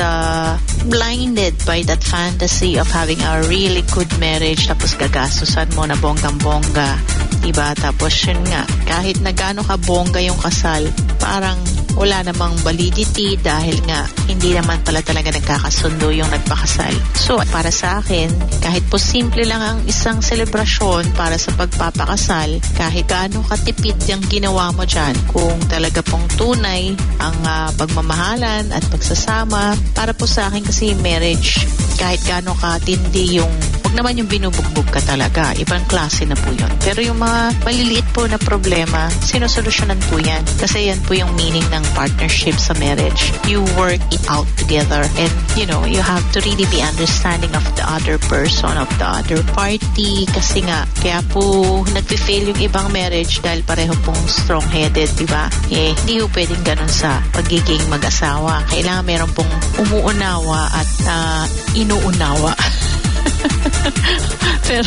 S4: blinded by that fantasy of having a really good marriage, tapos gagastusan mo na bonggang-bongga, diba? Tapos yun nga, kahit na gaano ka bongga yung kasal, parang wala namang validity dahil nga hindi naman pala talaga nagkakasundo yung nagpakasal. So para sa akin, kahit po simple lang ang isang selebrasyon para sa pagpapakasal, kahit gaano katipid yung ginawa mo dyan, kung talaga pong tunay ang pagmamahalan at pagsasama, para po sa akin kasi marriage, kahit gaano katindi yung, wag naman yung binubugbog ka talaga, ibang klase na po yun. Pero yung mga maliliit po na problema, sinusolusyonan po yan, kasi yan po yung meaning ng partnership sa marriage. You work it out together, and you know, you have to really be understanding of the other person, of the other party, kasi nga kaya po nagpe-fail yung ibang marriage dahil pareho pong strong-headed, diba? Hindi po pwedeng ganun sa pagiging mag-asawa. Kailangan meron pong umuunawa at inuunawa. Pero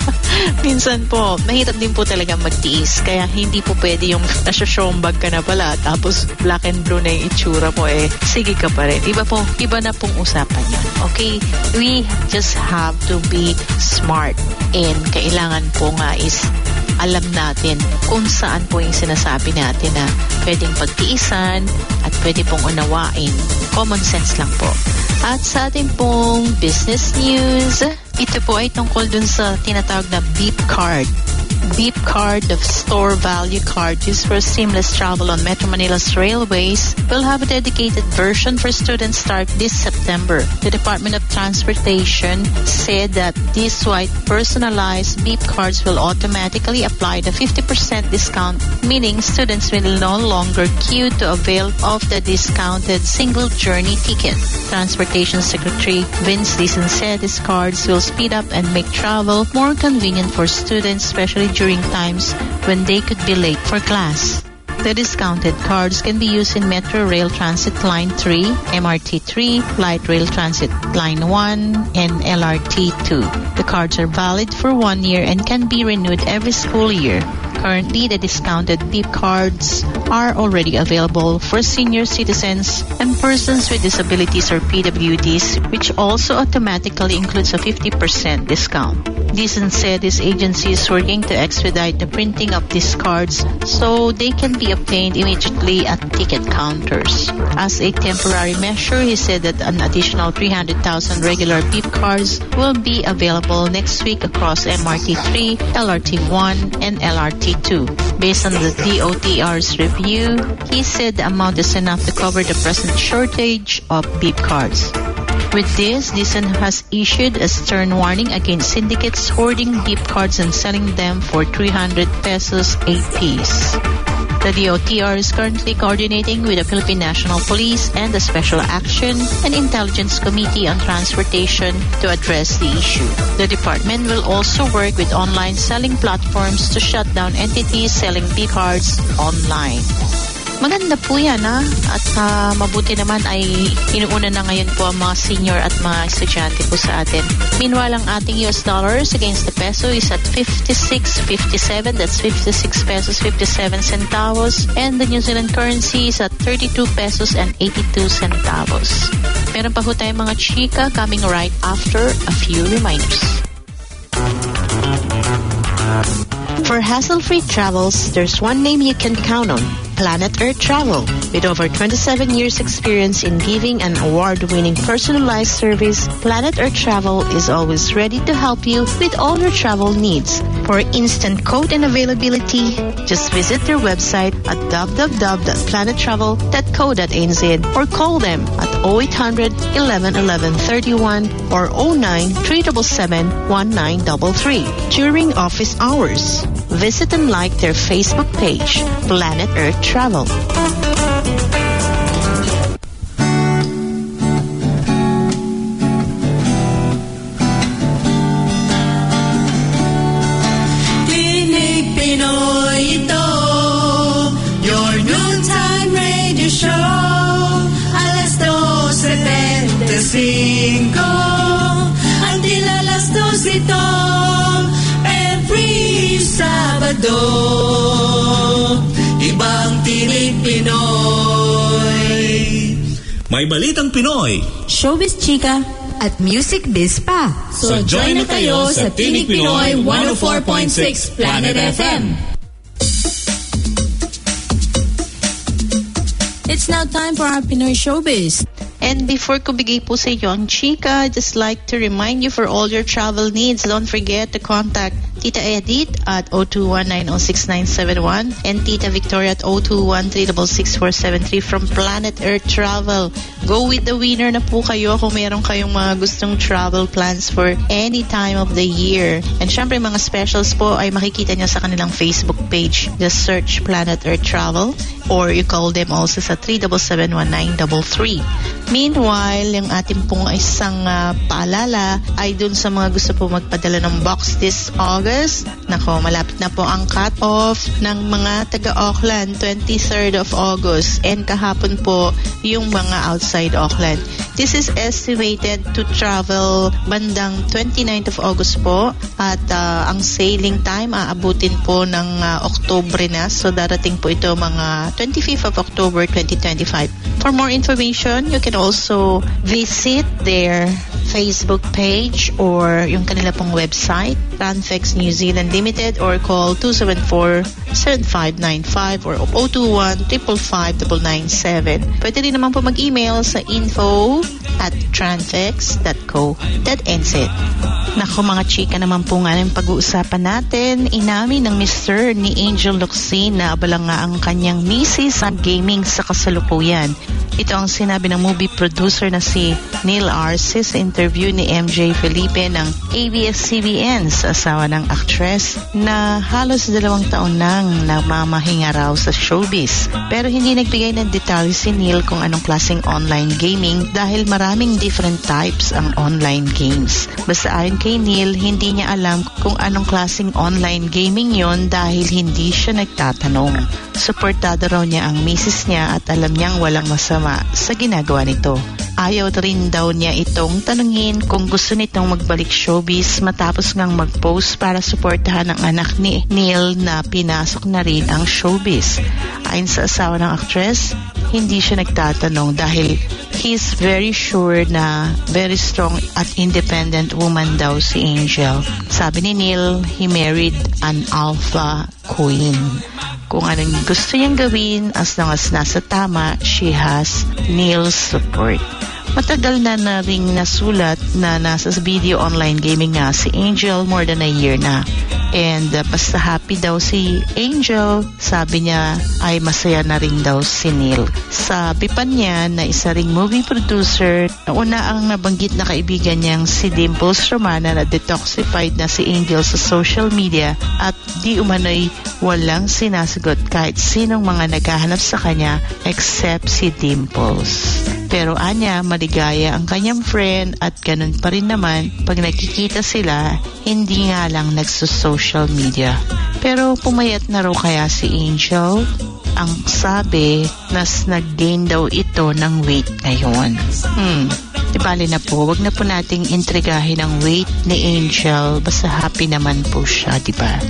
S4: minsan po mahirap din po talaga magtiis, kaya hindi po pwede yung nasosyombag ka na pala tapos black and blue na yung itsura mo, sige ka pa rin. Iba na pong usapan yun. Okay, we just have to be smart, and kailangan po nga is alam natin kung saan po yung sinasabi natin na pwedeng pagtiisan at pwede pong unawain. Common sense lang po. At sa ating pong business news, ito po ay tungkol dun sa tinatawag na Beep Card. Beep Card, the store value card used for seamless travel on Metro Manila's railways, will have a dedicated version for students start this September. The Department of Transportation said that these white personalized Beep cards will automatically apply the 50% discount, meaning students will no longer queue to avail of the discounted single journey ticket. Transportation Secretary Vince Dizon said these cards will speed up and make travel more convenient for students, especially during times when they could be late for class. The discounted cards can be used in Metro Rail Transit Line 3, MRT 3, Light Rail Transit Line 1, and LRT 2. The cards are valid for 1 year and can be renewed every school year. Currently, the discounted Beep cards are already available for senior citizens and persons with disabilities or PWDs, which also automatically includes a 50% discount. Dizon said his agency is working to expedite the printing of these cards so they can be obtained immediately at ticket counters. As a temporary measure, he said that an additional 300,000 regular Beep cards will be available next week across MRT 3, LRT 1, and LRT 2. Based on the DOTR's review, he said the amount is enough to cover the present shortage of Beep cards. With this, Dizon has issued a stern warning against syndicates hoarding Beep cards and selling them for 300 pesos a piece. The DOTR is currently coordinating with the Philippine National Police and the Special Action and Intelligence Committee on Transportation to address the issue. The department will also work with online selling platforms to shut down entities selling Beep cards online. Maganda po yan, at mabuti naman ay inuuna na ngayon po ang mga senior at mga estudyante po sa atin. Meanwhile, ang ating US dollars against the peso is at 56.57, that's 56 pesos 57 centavos, and the New Zealand currency is at 32 pesos and 82 centavos. Meron pa po tayong mga chika coming right after a few reminders. For hassle-free travels, there's one name you can count on, Planet Earth Travel. With over 27 years experience in giving an award-winning personalized service, Planet Earth Travel is always ready to help you with all your travel needs. For instant quote and availability, just visit their website at www.planettravel.co.nz or call them at 0800 11 11 31 or 09 377 1933 during office hours. Visit and like their Facebook page, Planet Earth Travel.
S6: Tinig Pinoy ito, your noontime radio show. Alas 12:75 until alas 2 ito. Sabado, ibang Tinig Pinoy.
S9: May balitang Pinoy,
S7: showbiz chika, at music biz pa.
S9: So join na kayo sa Tinig Pinoy 104.6 Planet FM.
S7: It's now time for our Pinoy showbiz.
S4: And before ko bigay po sa inyo ang chika, I'd just like to remind you for all your travel needs, don't forget to contact Tita Edith at 021-906-971 and Tita Victoria at 021-366-473 from Planet Earth Travel. Go with the winner na po kayo kung meron kayong mga gustong travel plans for any time of the year. And syempre mga specials po ay makikita nyo sa kanilang Facebook page. Just search Planet Earth Travel or you call them also sa 377-1933. Meanwhile, yung ating pong isang paalala ay dun sa mga gusto po magpadala ng box this August. Nako, malapit na po ang cut-off ng mga taga-Auckland, 23rd of August. And kahapon po yung mga outside Auckland. This is estimated to travel bandang 29th of August po. At ang sailing time aabutin po ng Oktubre na. So darating po ito mga 25th of October 2025. For more information, you can also visit their Facebook page or yung kanila pong website, Ranfex New Zealand Limited, or call 274-7595 or 021-555-997. Pwede rin naman po mag-email sa info@tranfex.co.nz. Naku mga chika, naman po nga ng pag-uusapan natin, inamin ng Mr. ni Angel Locsin na abala nga ang kanyang misis sa gaming sa kasalukuyan. Ito ang sinabi ng movie producer na si Neil Arce sa interview ni MJ Felipe ng ABS-CBN sa asawa ng actress na halos 2 taon nang namamahinga raw sa showbiz. Pero hindi nagbigay ng detalye si Neil kung anong klaseng online gaming dahil maraming different types ang online games. Basta ayon kay Neil, hindi niya alam kung anong klaseng online gaming yon dahil hindi siya nagtatanong. Suportado raw niya ang misis niya at alam niyang walang masama sa ginagawa nito. Ayaw rin daw niya itong tanungin kung gusto nitong magbalik showbiz matapos ngang mag-post para suportahan ang anak ni Neil na pinasok na rin ang showbiz. Ayon sa asawa ng actress, hindi siya nagtatanong dahil he's very sure na very strong at independent woman daw si Angel. Sabi ni Neil, he married an alpha queen. Kung anong gusto niyang gawin, as long as nasa tama, she has Neil's support. Matagal na ring nasulat na nasa video online gaming nga si Angel, more than a year na. And basta happy daw si Angel, sabi niya ay masaya na rin daw si Neil. Sabi pa niya na isa ring movie producer, na una ang nabanggit na kaibigan niyang si Dimples Romana na detoxified na si Angel sa social media at di umano'y walang sinasagot kahit sinong mga naghahanap sa kanya except si Dimples. Pero anya, maligaya ang kanyang friend at ganun pa rin naman pag nakikita sila, hindi nga lang nagso-social media. Pero pumayat na raw kaya si Angel? Ang sabi, nag-gain daw ito ng weight ngayon. Di bali na po, wag na po nating intrigahin ang weight ni Angel, basta happy naman po siya, di ba?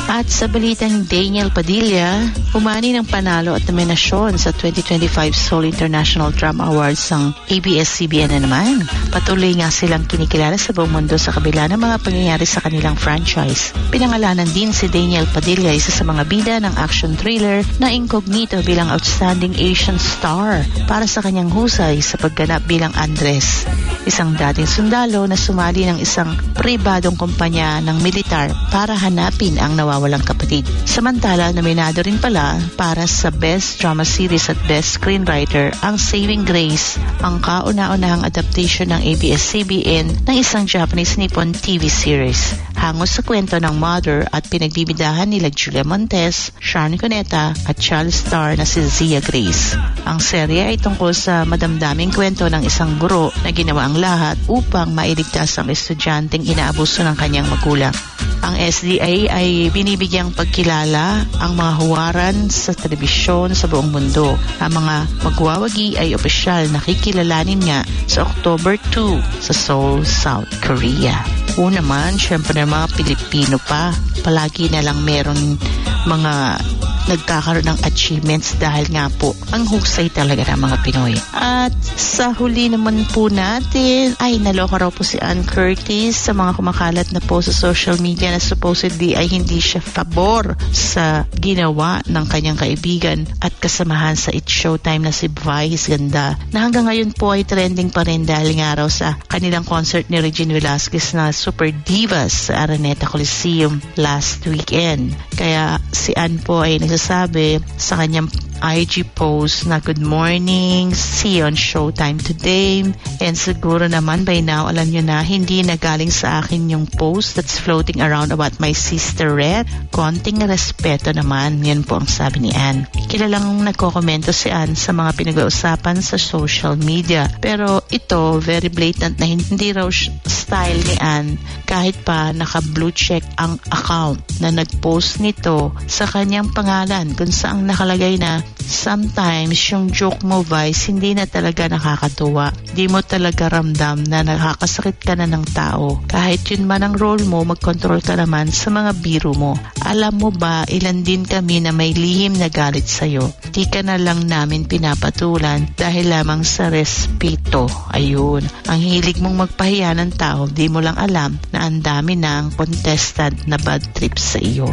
S4: At sa balitang Daniel Padilla, umani ng panalo at nominasyon sa 2025 Seoul International Drama Awards ang ABS-CBN na naman. Patuloy nga silang kinikilala sa buong mundo sa kabila ng mga pangyayari sa kanilang franchise. Pinangalanan din si Daniel Padilla, isa sa mga bida ng action thriller na Incognito bilang Outstanding Asian Star para sa kanyang husay sa pagganap bilang Andres, isang dating sundalo na sumali ng isang pribadong kumpanya ng militar para hanapin ang nawawalang kapatid. Samantala, nominado rin pala para sa Best Drama Series at Best Screenwriter ang Saving Grace, ang kauna-unahang adaptation ng ABS-CBN ng isang Japanese-Nippon TV series. Hangos sa kwento ng mother at pinagbibidahan nila Julia Montes, Sharon Cuneta at child star na si Zia Grace. Ang serye ay tungkol sa madamdaming kwento ng isang guro na ginawa ang lahat upang mailigtas ang estudyanteng inaabuso ng kanyang magulang. Ang SDA ay binibigyang pagkilala ang mga huwaran sa telebisyon sa buong mundo. Ang mga magwawagi ay opisyal na kikilalanin nga sa October 2 sa Seoul, South Korea. Una man, syempre ng mga Pilipino pa, palagi na lang meron mga nagkakaroon ng achievements dahil nga po ang husay talaga ng mga Pinoy. At sa huli naman po natin, ay naloka raw po si Ann Curtis sa mga kumakalat na po sa social media na supposedly ay hindi siya pabor sa ginawa ng kanyang kaibigan at kasamahan sa It's Showtime na si Vice Ganda, na hanggang ngayon po ay trending pa rin dahil nga raw sa kanilang concert ni Regine Velasquez na Super Divas sa Araneta Coliseum last weekend. Kaya si Ann po ay nagsasabi sa kanyang IG post na good morning, see you on Showtime today. And siguro naman by now alam nyo na hindi na galing sa akin yung post that's floating around about my sister Red. Konting respeto naman, yan po ang sabi ni Ann. Kilalang nagkokomento si Ann sa mga pinag-uusapan sa social media. Pero ito, very blatant na hindi raw style ni Ann kahit pa naka-blue check ang account na nag-post nito sa kanyang pangalan kung saan nakalagay na sometimes yung joke mo, Vice, hindi na talaga nakakatuwa. Di mo talaga ramdam na nakakasakit ka na ng tao. Kahit yun man ang role mo, mag-control ka naman sa mga biro mo. Alam mo ba, ilan din kami na may lihim na galit sa'yo. Di ka na lang namin pinapatulan dahil lamang sa respeto. Ayun. Ang hilig mong magpahiya ng tao, di mo lang alam na ang dami na ang contestant na bad trip sa iyo.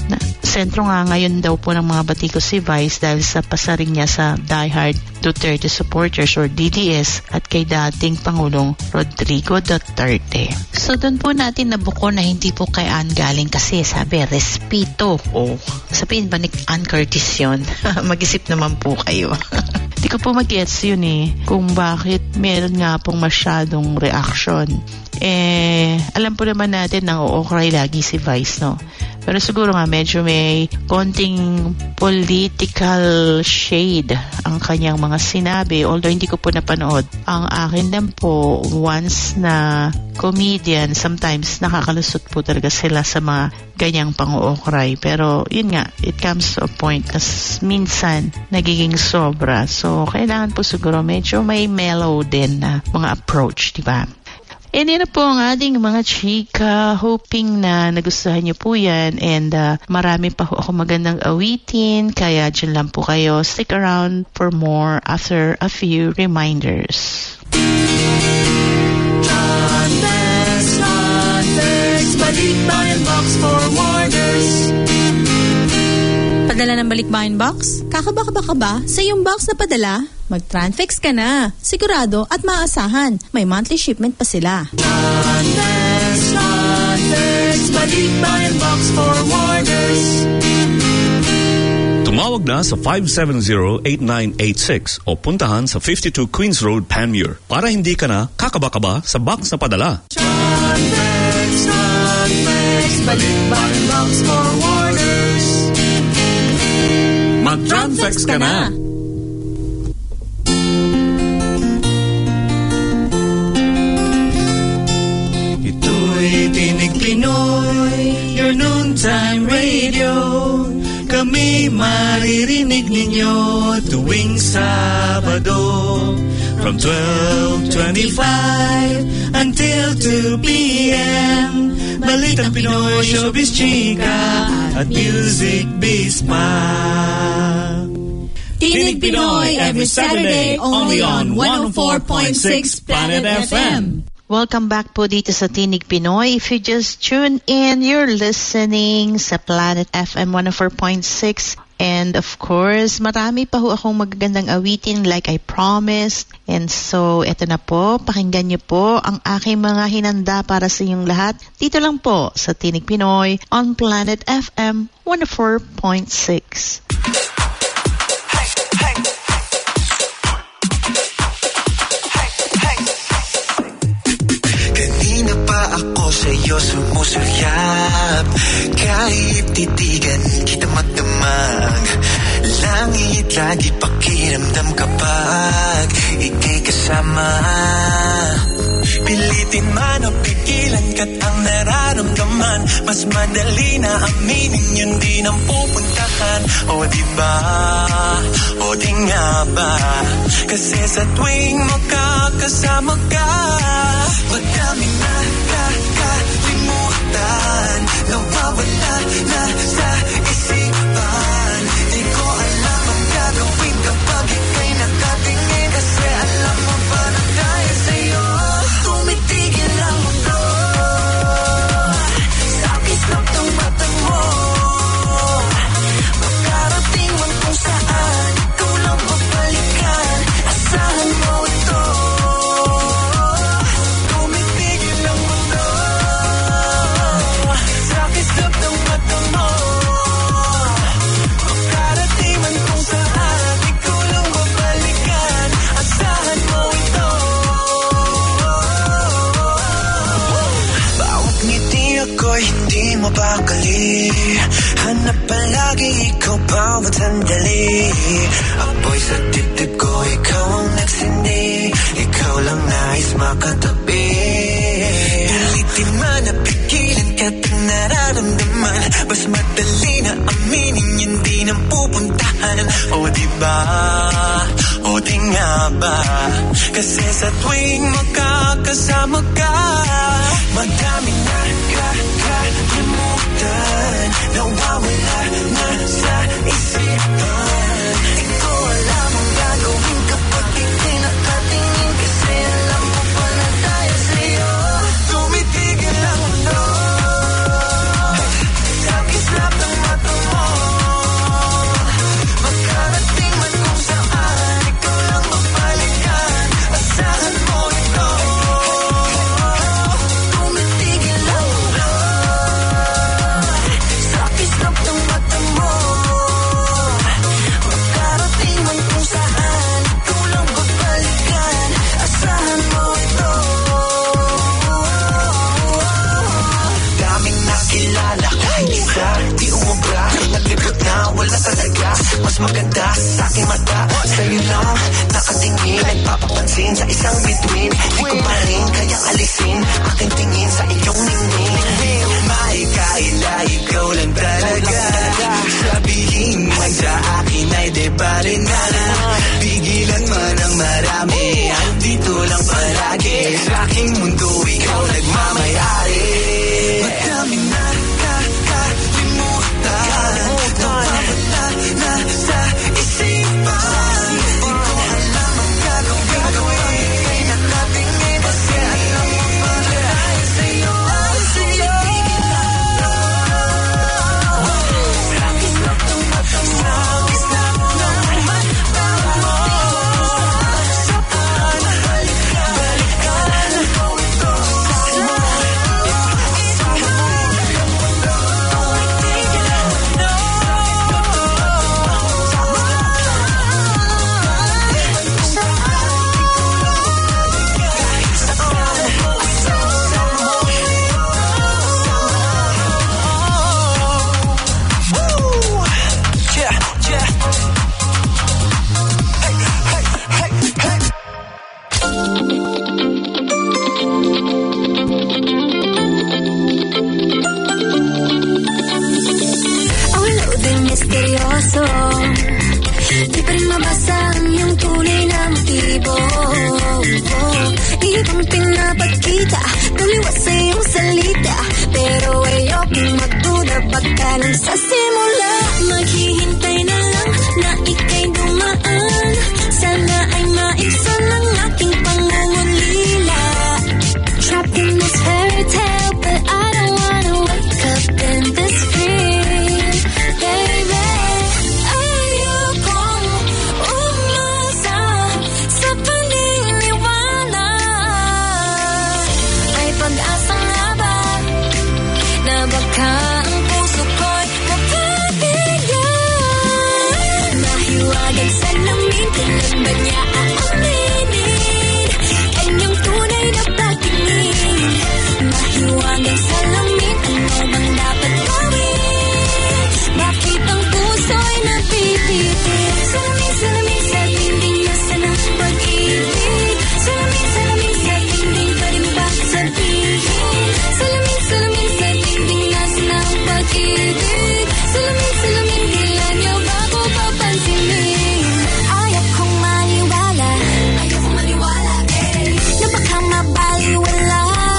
S4: Sentro nga ngayon daw po ng mga batiko si Vice dahil sa pasaring niya sa diehard Duterte supporters or DDS at kay dating Pangulong Rodrigo Duterte. So doon po natin nabuko na hindi po kay Ann galing kasi sabi respeto. Oh, sabihin ba ni Ann Curtis yun? Mag-isip naman po kayo. Hindi ko po mag-gets yun kung bakit meron nga pong masyadong reaction. Alam po naman natin na uukray lagi si Vice, no? Pero siguro nga medyo may konting political shade ang kanyang mga sinabi, although hindi ko po napanood. Ang akin lang po, once na comedian, sometimes nakakalusot po talaga sila sa mga ganyang pang-uukray. Pero yun nga, it comes to a point kasi minsan nagiging sobra. So kailangan po siguro medyo may mellow din na mga approach, diba? And yun na po ang ating mga chika. Hoping na nagustuhan niyo po yan. And marami pa ako magandang awitin. Kaya dyan lang po kayo. Stick around for more after a few reminders.
S1: John Bex, Balikbayan Box Forwarders.
S7: Padala ng Balikbayan Box? Kakabaka ba sa iyong box na padala? Mag-Transfix ka na. Sigurado at maasahan. May monthly shipment pa sila.
S1: John Bex, Balikbayan Box Forwarders.
S10: Tumawag na sa 570-8986 o puntahan sa 52 Queens Road, Panmure para hindi ka na kakaba-kaba sa box na padala.
S1: John Bex, Balikbayan Box Forwarders.
S10: Mag-Transfix ka na.
S6: Tinig Pinoy, your noontime radio. Kami maririnig ninyo tuwing Sabado from 12:25 until 2 p.m. Balitang Pinoy, showbiz chika at music biz pa.
S9: Tinig Pinoy every Saturday only on 104.6 Planet FM.
S4: Welcome back po dito sa Tinig Pinoy. If you just tune in, you're listening sa Planet FM 104.6. And of course, marami pa ho akong magagandang awitin like I promised. And so, eto na po, pakinggan niyo po ang aking mga hinanda para sa inyong lahat. Dito lang po sa Tinig Pinoy on Planet FM 104.6.
S1: Kanina pa ako sa'yo sumusulyap, kahit titigan kita magdamag. Langit lagi pakiramdam kapag ika'y kasama. Pilitin man o pigilan ka't ang nararamdaman, mas madali na aminin yun din ang pupuntahan. O diba, o di nga ba, kasi sa tuwing makakasama ka, madami na kakalimutan, nawawala na sa isipan. Di ko alam ang gagawin kapag ika'y nakatingin, kasi alam mo ba na dahil sa'yo tumitigil ang mundo. Sa kislap ng mata mo, makarating man kung saan, ikaw lang mabalikan, asahan mo ito. Tumitigil ang mundo. Sa kislap ng mata mo, makarating man kung saan, ikaw lang mabalikan, asahan mo ito. Bawat ngiti ako'y hindi mapakali, hanap palagi ikaw bawat sandali. Apoy sa dibdib ko, ikaw ang nagsindi, ikaw lang nais makatabi. Pilitin man na pigilan ka't ang nararamdaman, mas madali na aminin yun din ang pupuntahan. O diba, o di nga ba, kasi sa tuwing makakasama ka, madami na kakalimutan, nawawala na sa isipan. Di ko alam ang gagawin kapag ika'y nakatingin, kasi alam mo pa na dahil sa'yo tumitigil ang mundo. Sa kislap ng mata mo, makarating man kung saan, ikaw lang mabalikan, asahan mo ito. Tumitigil ang mundo. Sa kislap ng mata mo, makarating man kung saan, ikaw lang mabalikan, asahan mo ito. Daming nakilala, isa di umubra, naglibot na wala talaga. Mas maganda sa aking mata, sa'yo lang nakatingin, nagpapapansin sa isang bituin. Di ko pa rin kaya alisin aking tingin sa iyong ningning. Maikaila, ikaw lang talaga, sabihin man sa akin ay di pa rin na. Pigilan man ang marami, andito lang palagi, sa aking mundo ikaw nagmamayari. Madami na kakalimutan, nawawala na sa isipan. Di ko alam ang gagawin kapag ika'y nakatingin, kasi alam mo ba na dahil sa'yo tumitigil ang mundo. Sa kislap ng mata mo, sa kislap ng mata mo, saan balikan mo ito. Tumitigil ang mundo.
S2: Ang loading misteryoso, di pa rin mabasa ang iyong tunay na motibo. Ibang pinapagkita nakita, taliwas sa iyong salita, pero ayokong magduda pagka nang sa simula. Maghihintay na lang na ika'y dumaan, sana ay maibsan ang aking pangungulila. Trapped in this fairy tale, but I don't wanna wake up in this dream, baby. Ayokong umasa sa paniniwala. May pag-asa nga ba na baka ang puso ko'y mapabigyan? Mahiwagang salamin, kailan ba niya aaminin kanyang tunay na patingin? Mahiwagang salamin, ano bang dapat gawin? Bakit ang puso'y napipitin? Salamin, salamin sa dingding, nasa ng pag-ibig. Salamin, salamin sa dingding, pwede mo ba sabihin? Salamin, salamin sa dingding, nasa ng pag-ibig. Salamin, salamin, kailan niyo ba ko papansinin? Ayaw kong maniwala, na baka mabaliwala.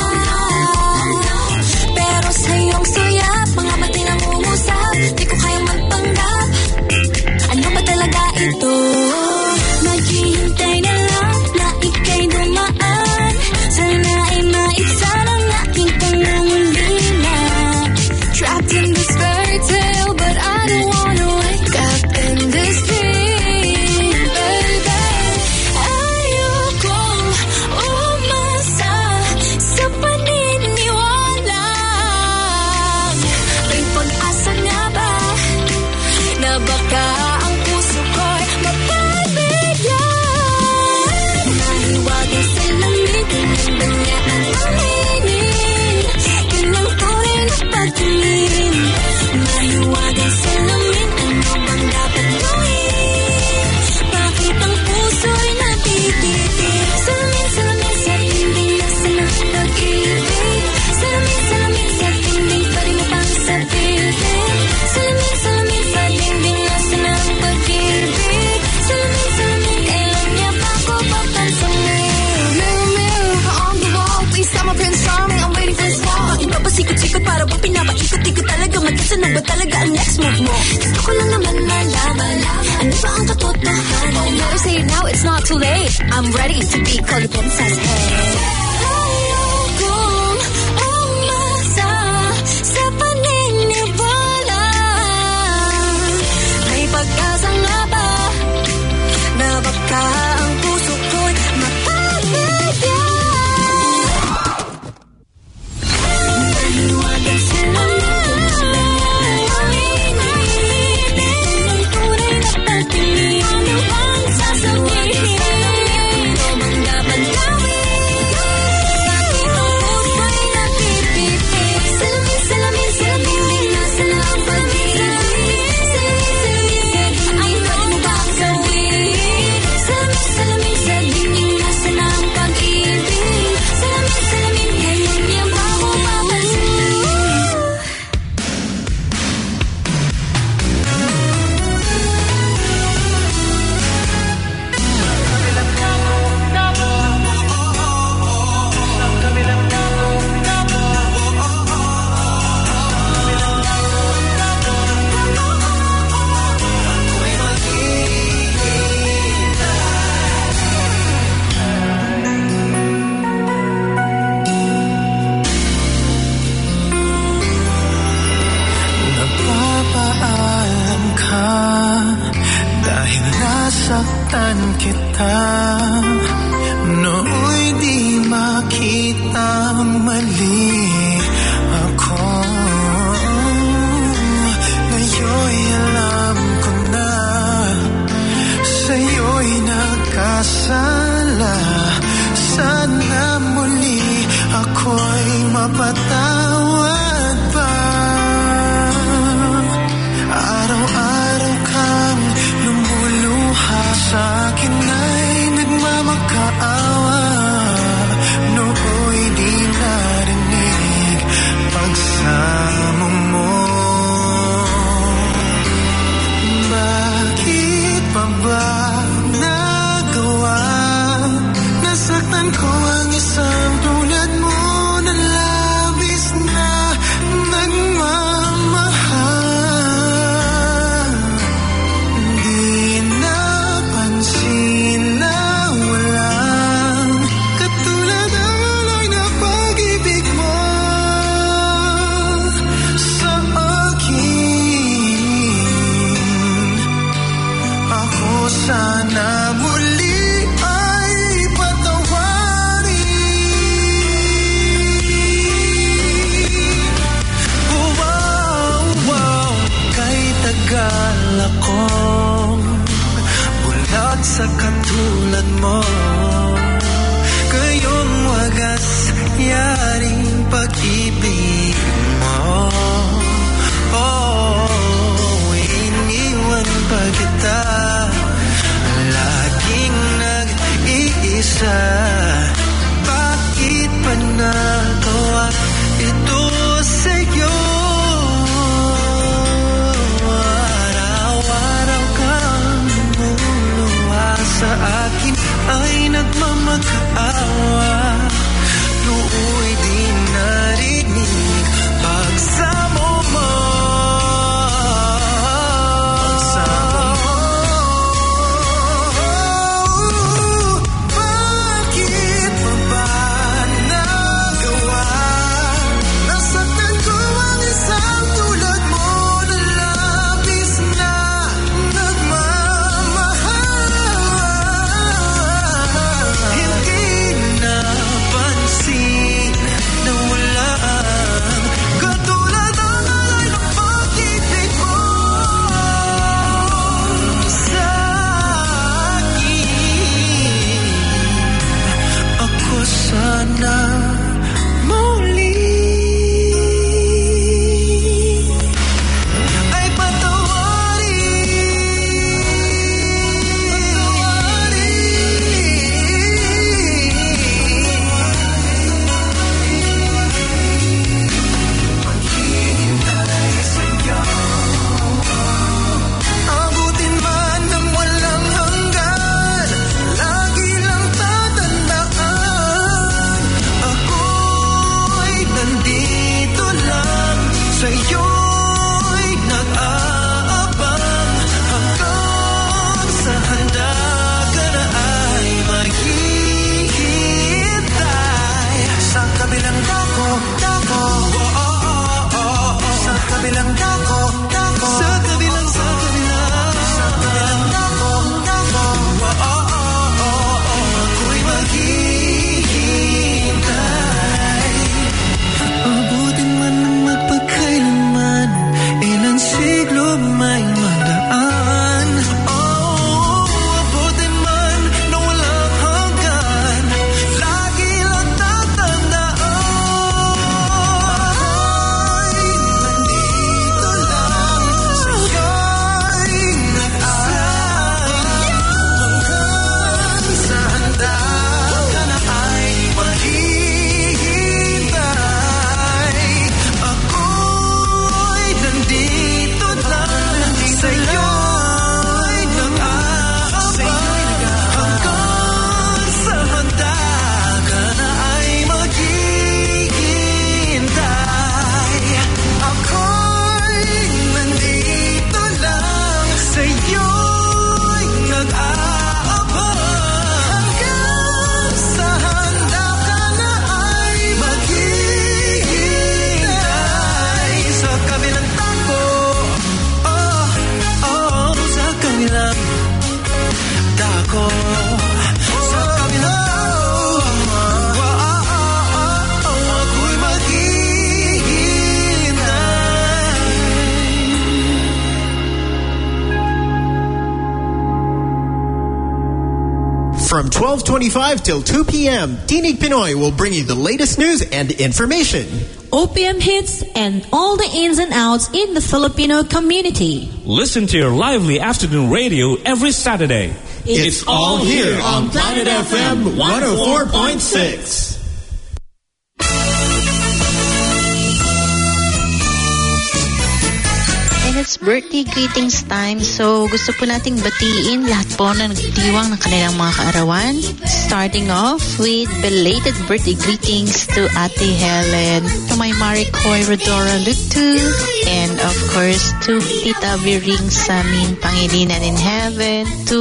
S2: Pero sa iyong suyap, mga mati nang umusap, di ko kayang magpanggap. Ano ba talaga ito? Maghihintay na lang na ika'y dumaan, sana ay maibsan ang aking pangungulila. Trapped in this fairy tale, but I don't wanna wake up in this dream, baby. Ayokong umasa sa paniniwala. May pag-asa nga ba na baka ang puso ko'y mapabigyan? Mahiwagang salamin, kailan ba niya aaminin kanyang tunay na pagtingin? Mahiwagang salamin, ano bang dapat gawin? Bakit ang puso'y napipitin? Salamin, salamin sa dingding, nasa ng pag-ibig. Salamin, salamin sa dingding, pwede mo bang sabihin? Salamin, salamin sa dingding, nasa ng pag-ibig. Salamin, salamin, kailan niya ba ko papansinin? Mirror, mirror on the wall, please tell my prince charming, I'm waiting for his call. Bakit ba pasikot-sikot, para ba pinapaikot-ikot talaga? Mag-isa na ba talaga ang next move mo? Gusto ko lang naman malaman, ano ba ang katotohanan? Better say it now, it's not too late. I'm ready to be called a princess, hey. Ayokong umasa sa paniniwala. May pag-asa nga ba na baka ang puso ko'y mapabigyan? Mahiwagang salamin, ang tunay na patingin. Ano bang sasabihin? Ano bang dapat gawin? Bakit ang puso'y napipitin? Salamin, salamin sa dingding, nasa ng pag-ibig. Salamin, salamin sa dingding, pwede mo bang sabihin? Salamin, salamin sa dingding, nasa ng pag-ibig. Salamin, salamin, kailan niya ba ko papansinin?
S11: Nagpapaalam ka dahil nasaktan kita. Nooy di makita mali ako. Ngayon'y alam ko na sa'yo'y nagkasala. Sana muli ako'y mapatawad pa. Araw-araw kang lumuluha sa'kin ay nagmamakaawa. Nooy di narinig pagsamo mo. Bakit pa ba nagawa? Nasaktan ko ang isang tulad mo.
S12: From 12:25 till 2 p.m., Tinig Pinoy will bring you the latest news and information.
S7: OPM hits and all the ins and outs in the Filipino community.
S8: Listen to your lively afternoon radio every Saturday.
S12: It's all here on Planet FM 104.6.
S4: It's birthday greetings time. So, gusto po nating batiin lahat po na nagdiwang ng kanilang mga kaarawan. Starting off with belated birthday greetings to Ate Helen, to my Maricoy Rodora Lutu, and of course to Tita Viring Samin Pangilinan in Heaven, to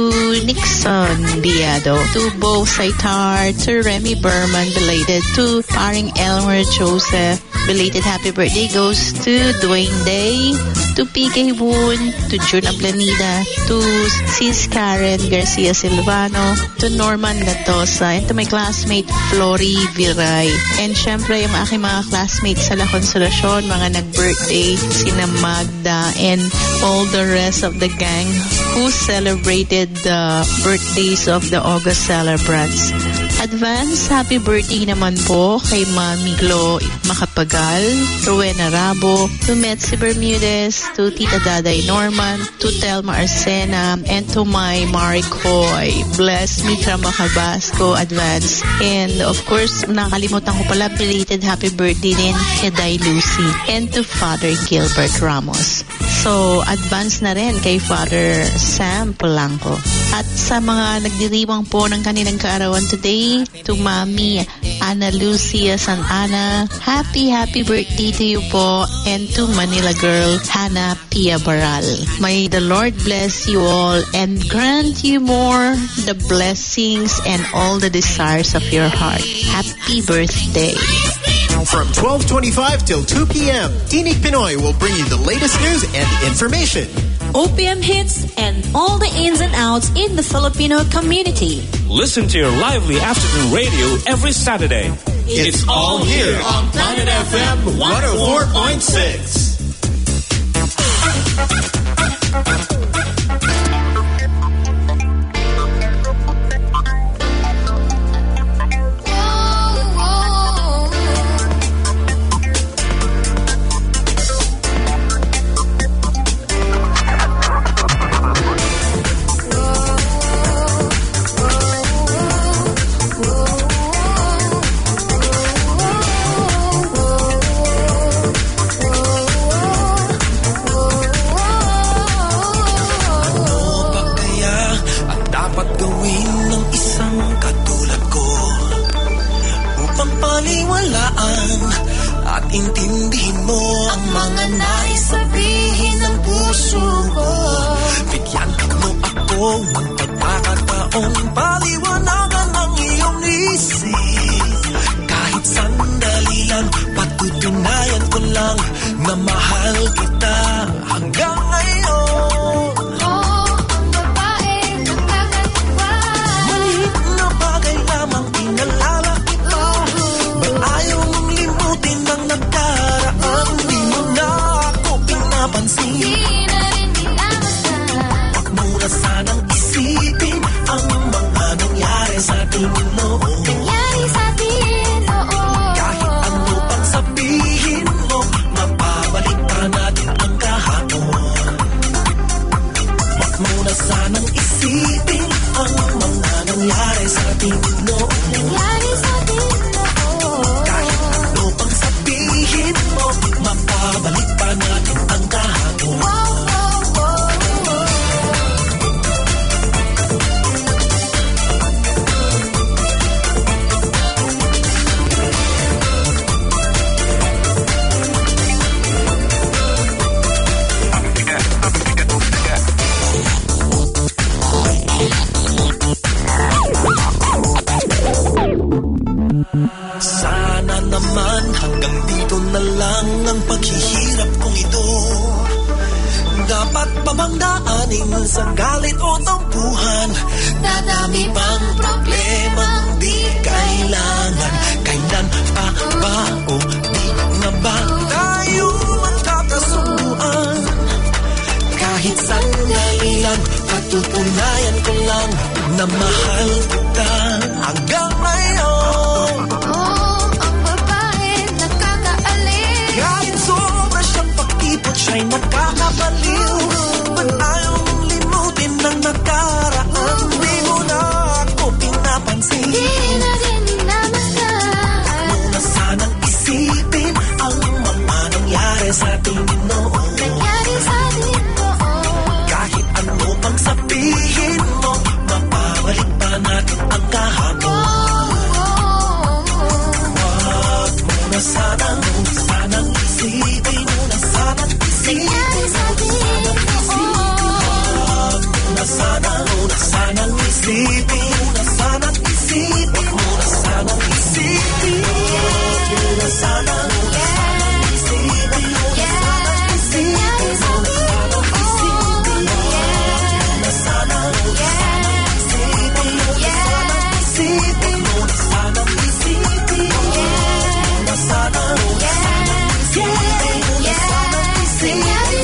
S4: Nixon Biado, to Bo Saitar, to Remy Berman, belated, to Paring Elmer Joseph, belated happy birthday goes to Dwayne Day, to PK Woon, to June Ablanida, to Sis Karen Garcia Silvano, to Norman Latosa, and to my classmate Flory Viray. And syempre yung aking mga classmates sa La Consolacion, mga nag-birthday, sina Magda and all the rest of the gang who celebrated the birthdays of the August celebrants. Advance happy birthday naman po kay Mami Glo Makapagal, Rowena Rabo, to Metsi Bermudez, to Tita Daday Norman, to Telma Arsena, and to my Maricoy Bless Mitra Macabasco advance. And of course, nakalimutan ko pala, belated happy birthday din kay Day Lucy and to Father Gilbert Ramos. So, advance na rin kay Father Sam Polanco. At sa mga nagdiriwang po ng kanilang kaarawan today, to Mami Ana Lucia San Ana, happy birthday to you po, and to Manila girl Hannah Pia Baral. May the Lord bless you all and grant you more the blessings and all the desires of your heart. Happy birthday.
S12: From 12:25 till 2 p.m., Tinig Pinoy will bring you the latest news and information.
S7: OPM hits and all the ins and outs in the Filipino community.
S8: Listen to your lively afternoon radio every Saturday.
S12: It's all here on Planet FM 104.6.
S11: Sa galit o tampuhan, dadami pang problemang di kailangan. Kailan pa ba o di na ba tayo magkakasuhan? Kahit sandali lang, patutunayan ko lang na mahal kita.
S2: nangyari sa atin.
S11: Na sanang isipin, na sanang isipin, na sanang isipin, na sanang isipin, na sanang isipin,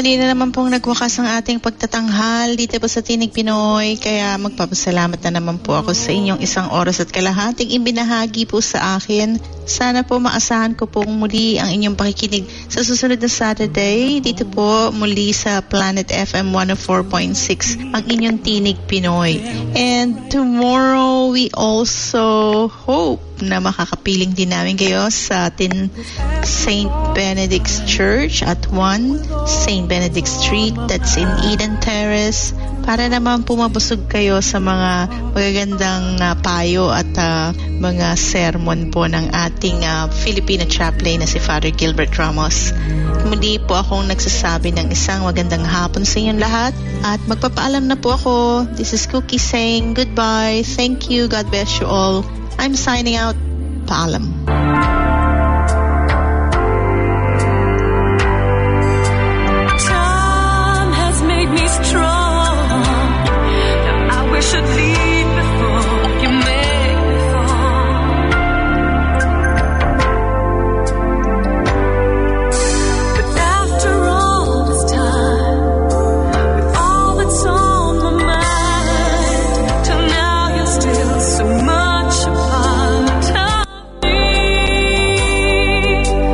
S4: Mali na naman pong nagwakas ang ating pagtatanghal dito po sa Tinig Pinoy, kaya magpapasalamat na naman po ako sa inyong 1 oras at kalahating ibinahagi po sa akin. Sana po maasahan ko pong muli ang inyong pakikinig sa susunod na Saturday dito po muli sa Planet FM 104.6 ang inyong Tinig Pinoy. And tomorrow we also hope na makakapiling din namin kayo sa atin St. Benedict's Church at 1 St. Benedict Street, that's in Eden Terrace, para naman pumabusog kayo sa mga magagandang payo at mga sermon po ng ating Filipino chaplain na si Father Gilbert Ramos. Muli po akong nagsasabi ng isang magandang hapon sa inyong lahat at magpapaalam na po ako. This is Cookie saying goodbye. Thank you. God bless you all. I'm signing out. Paalam.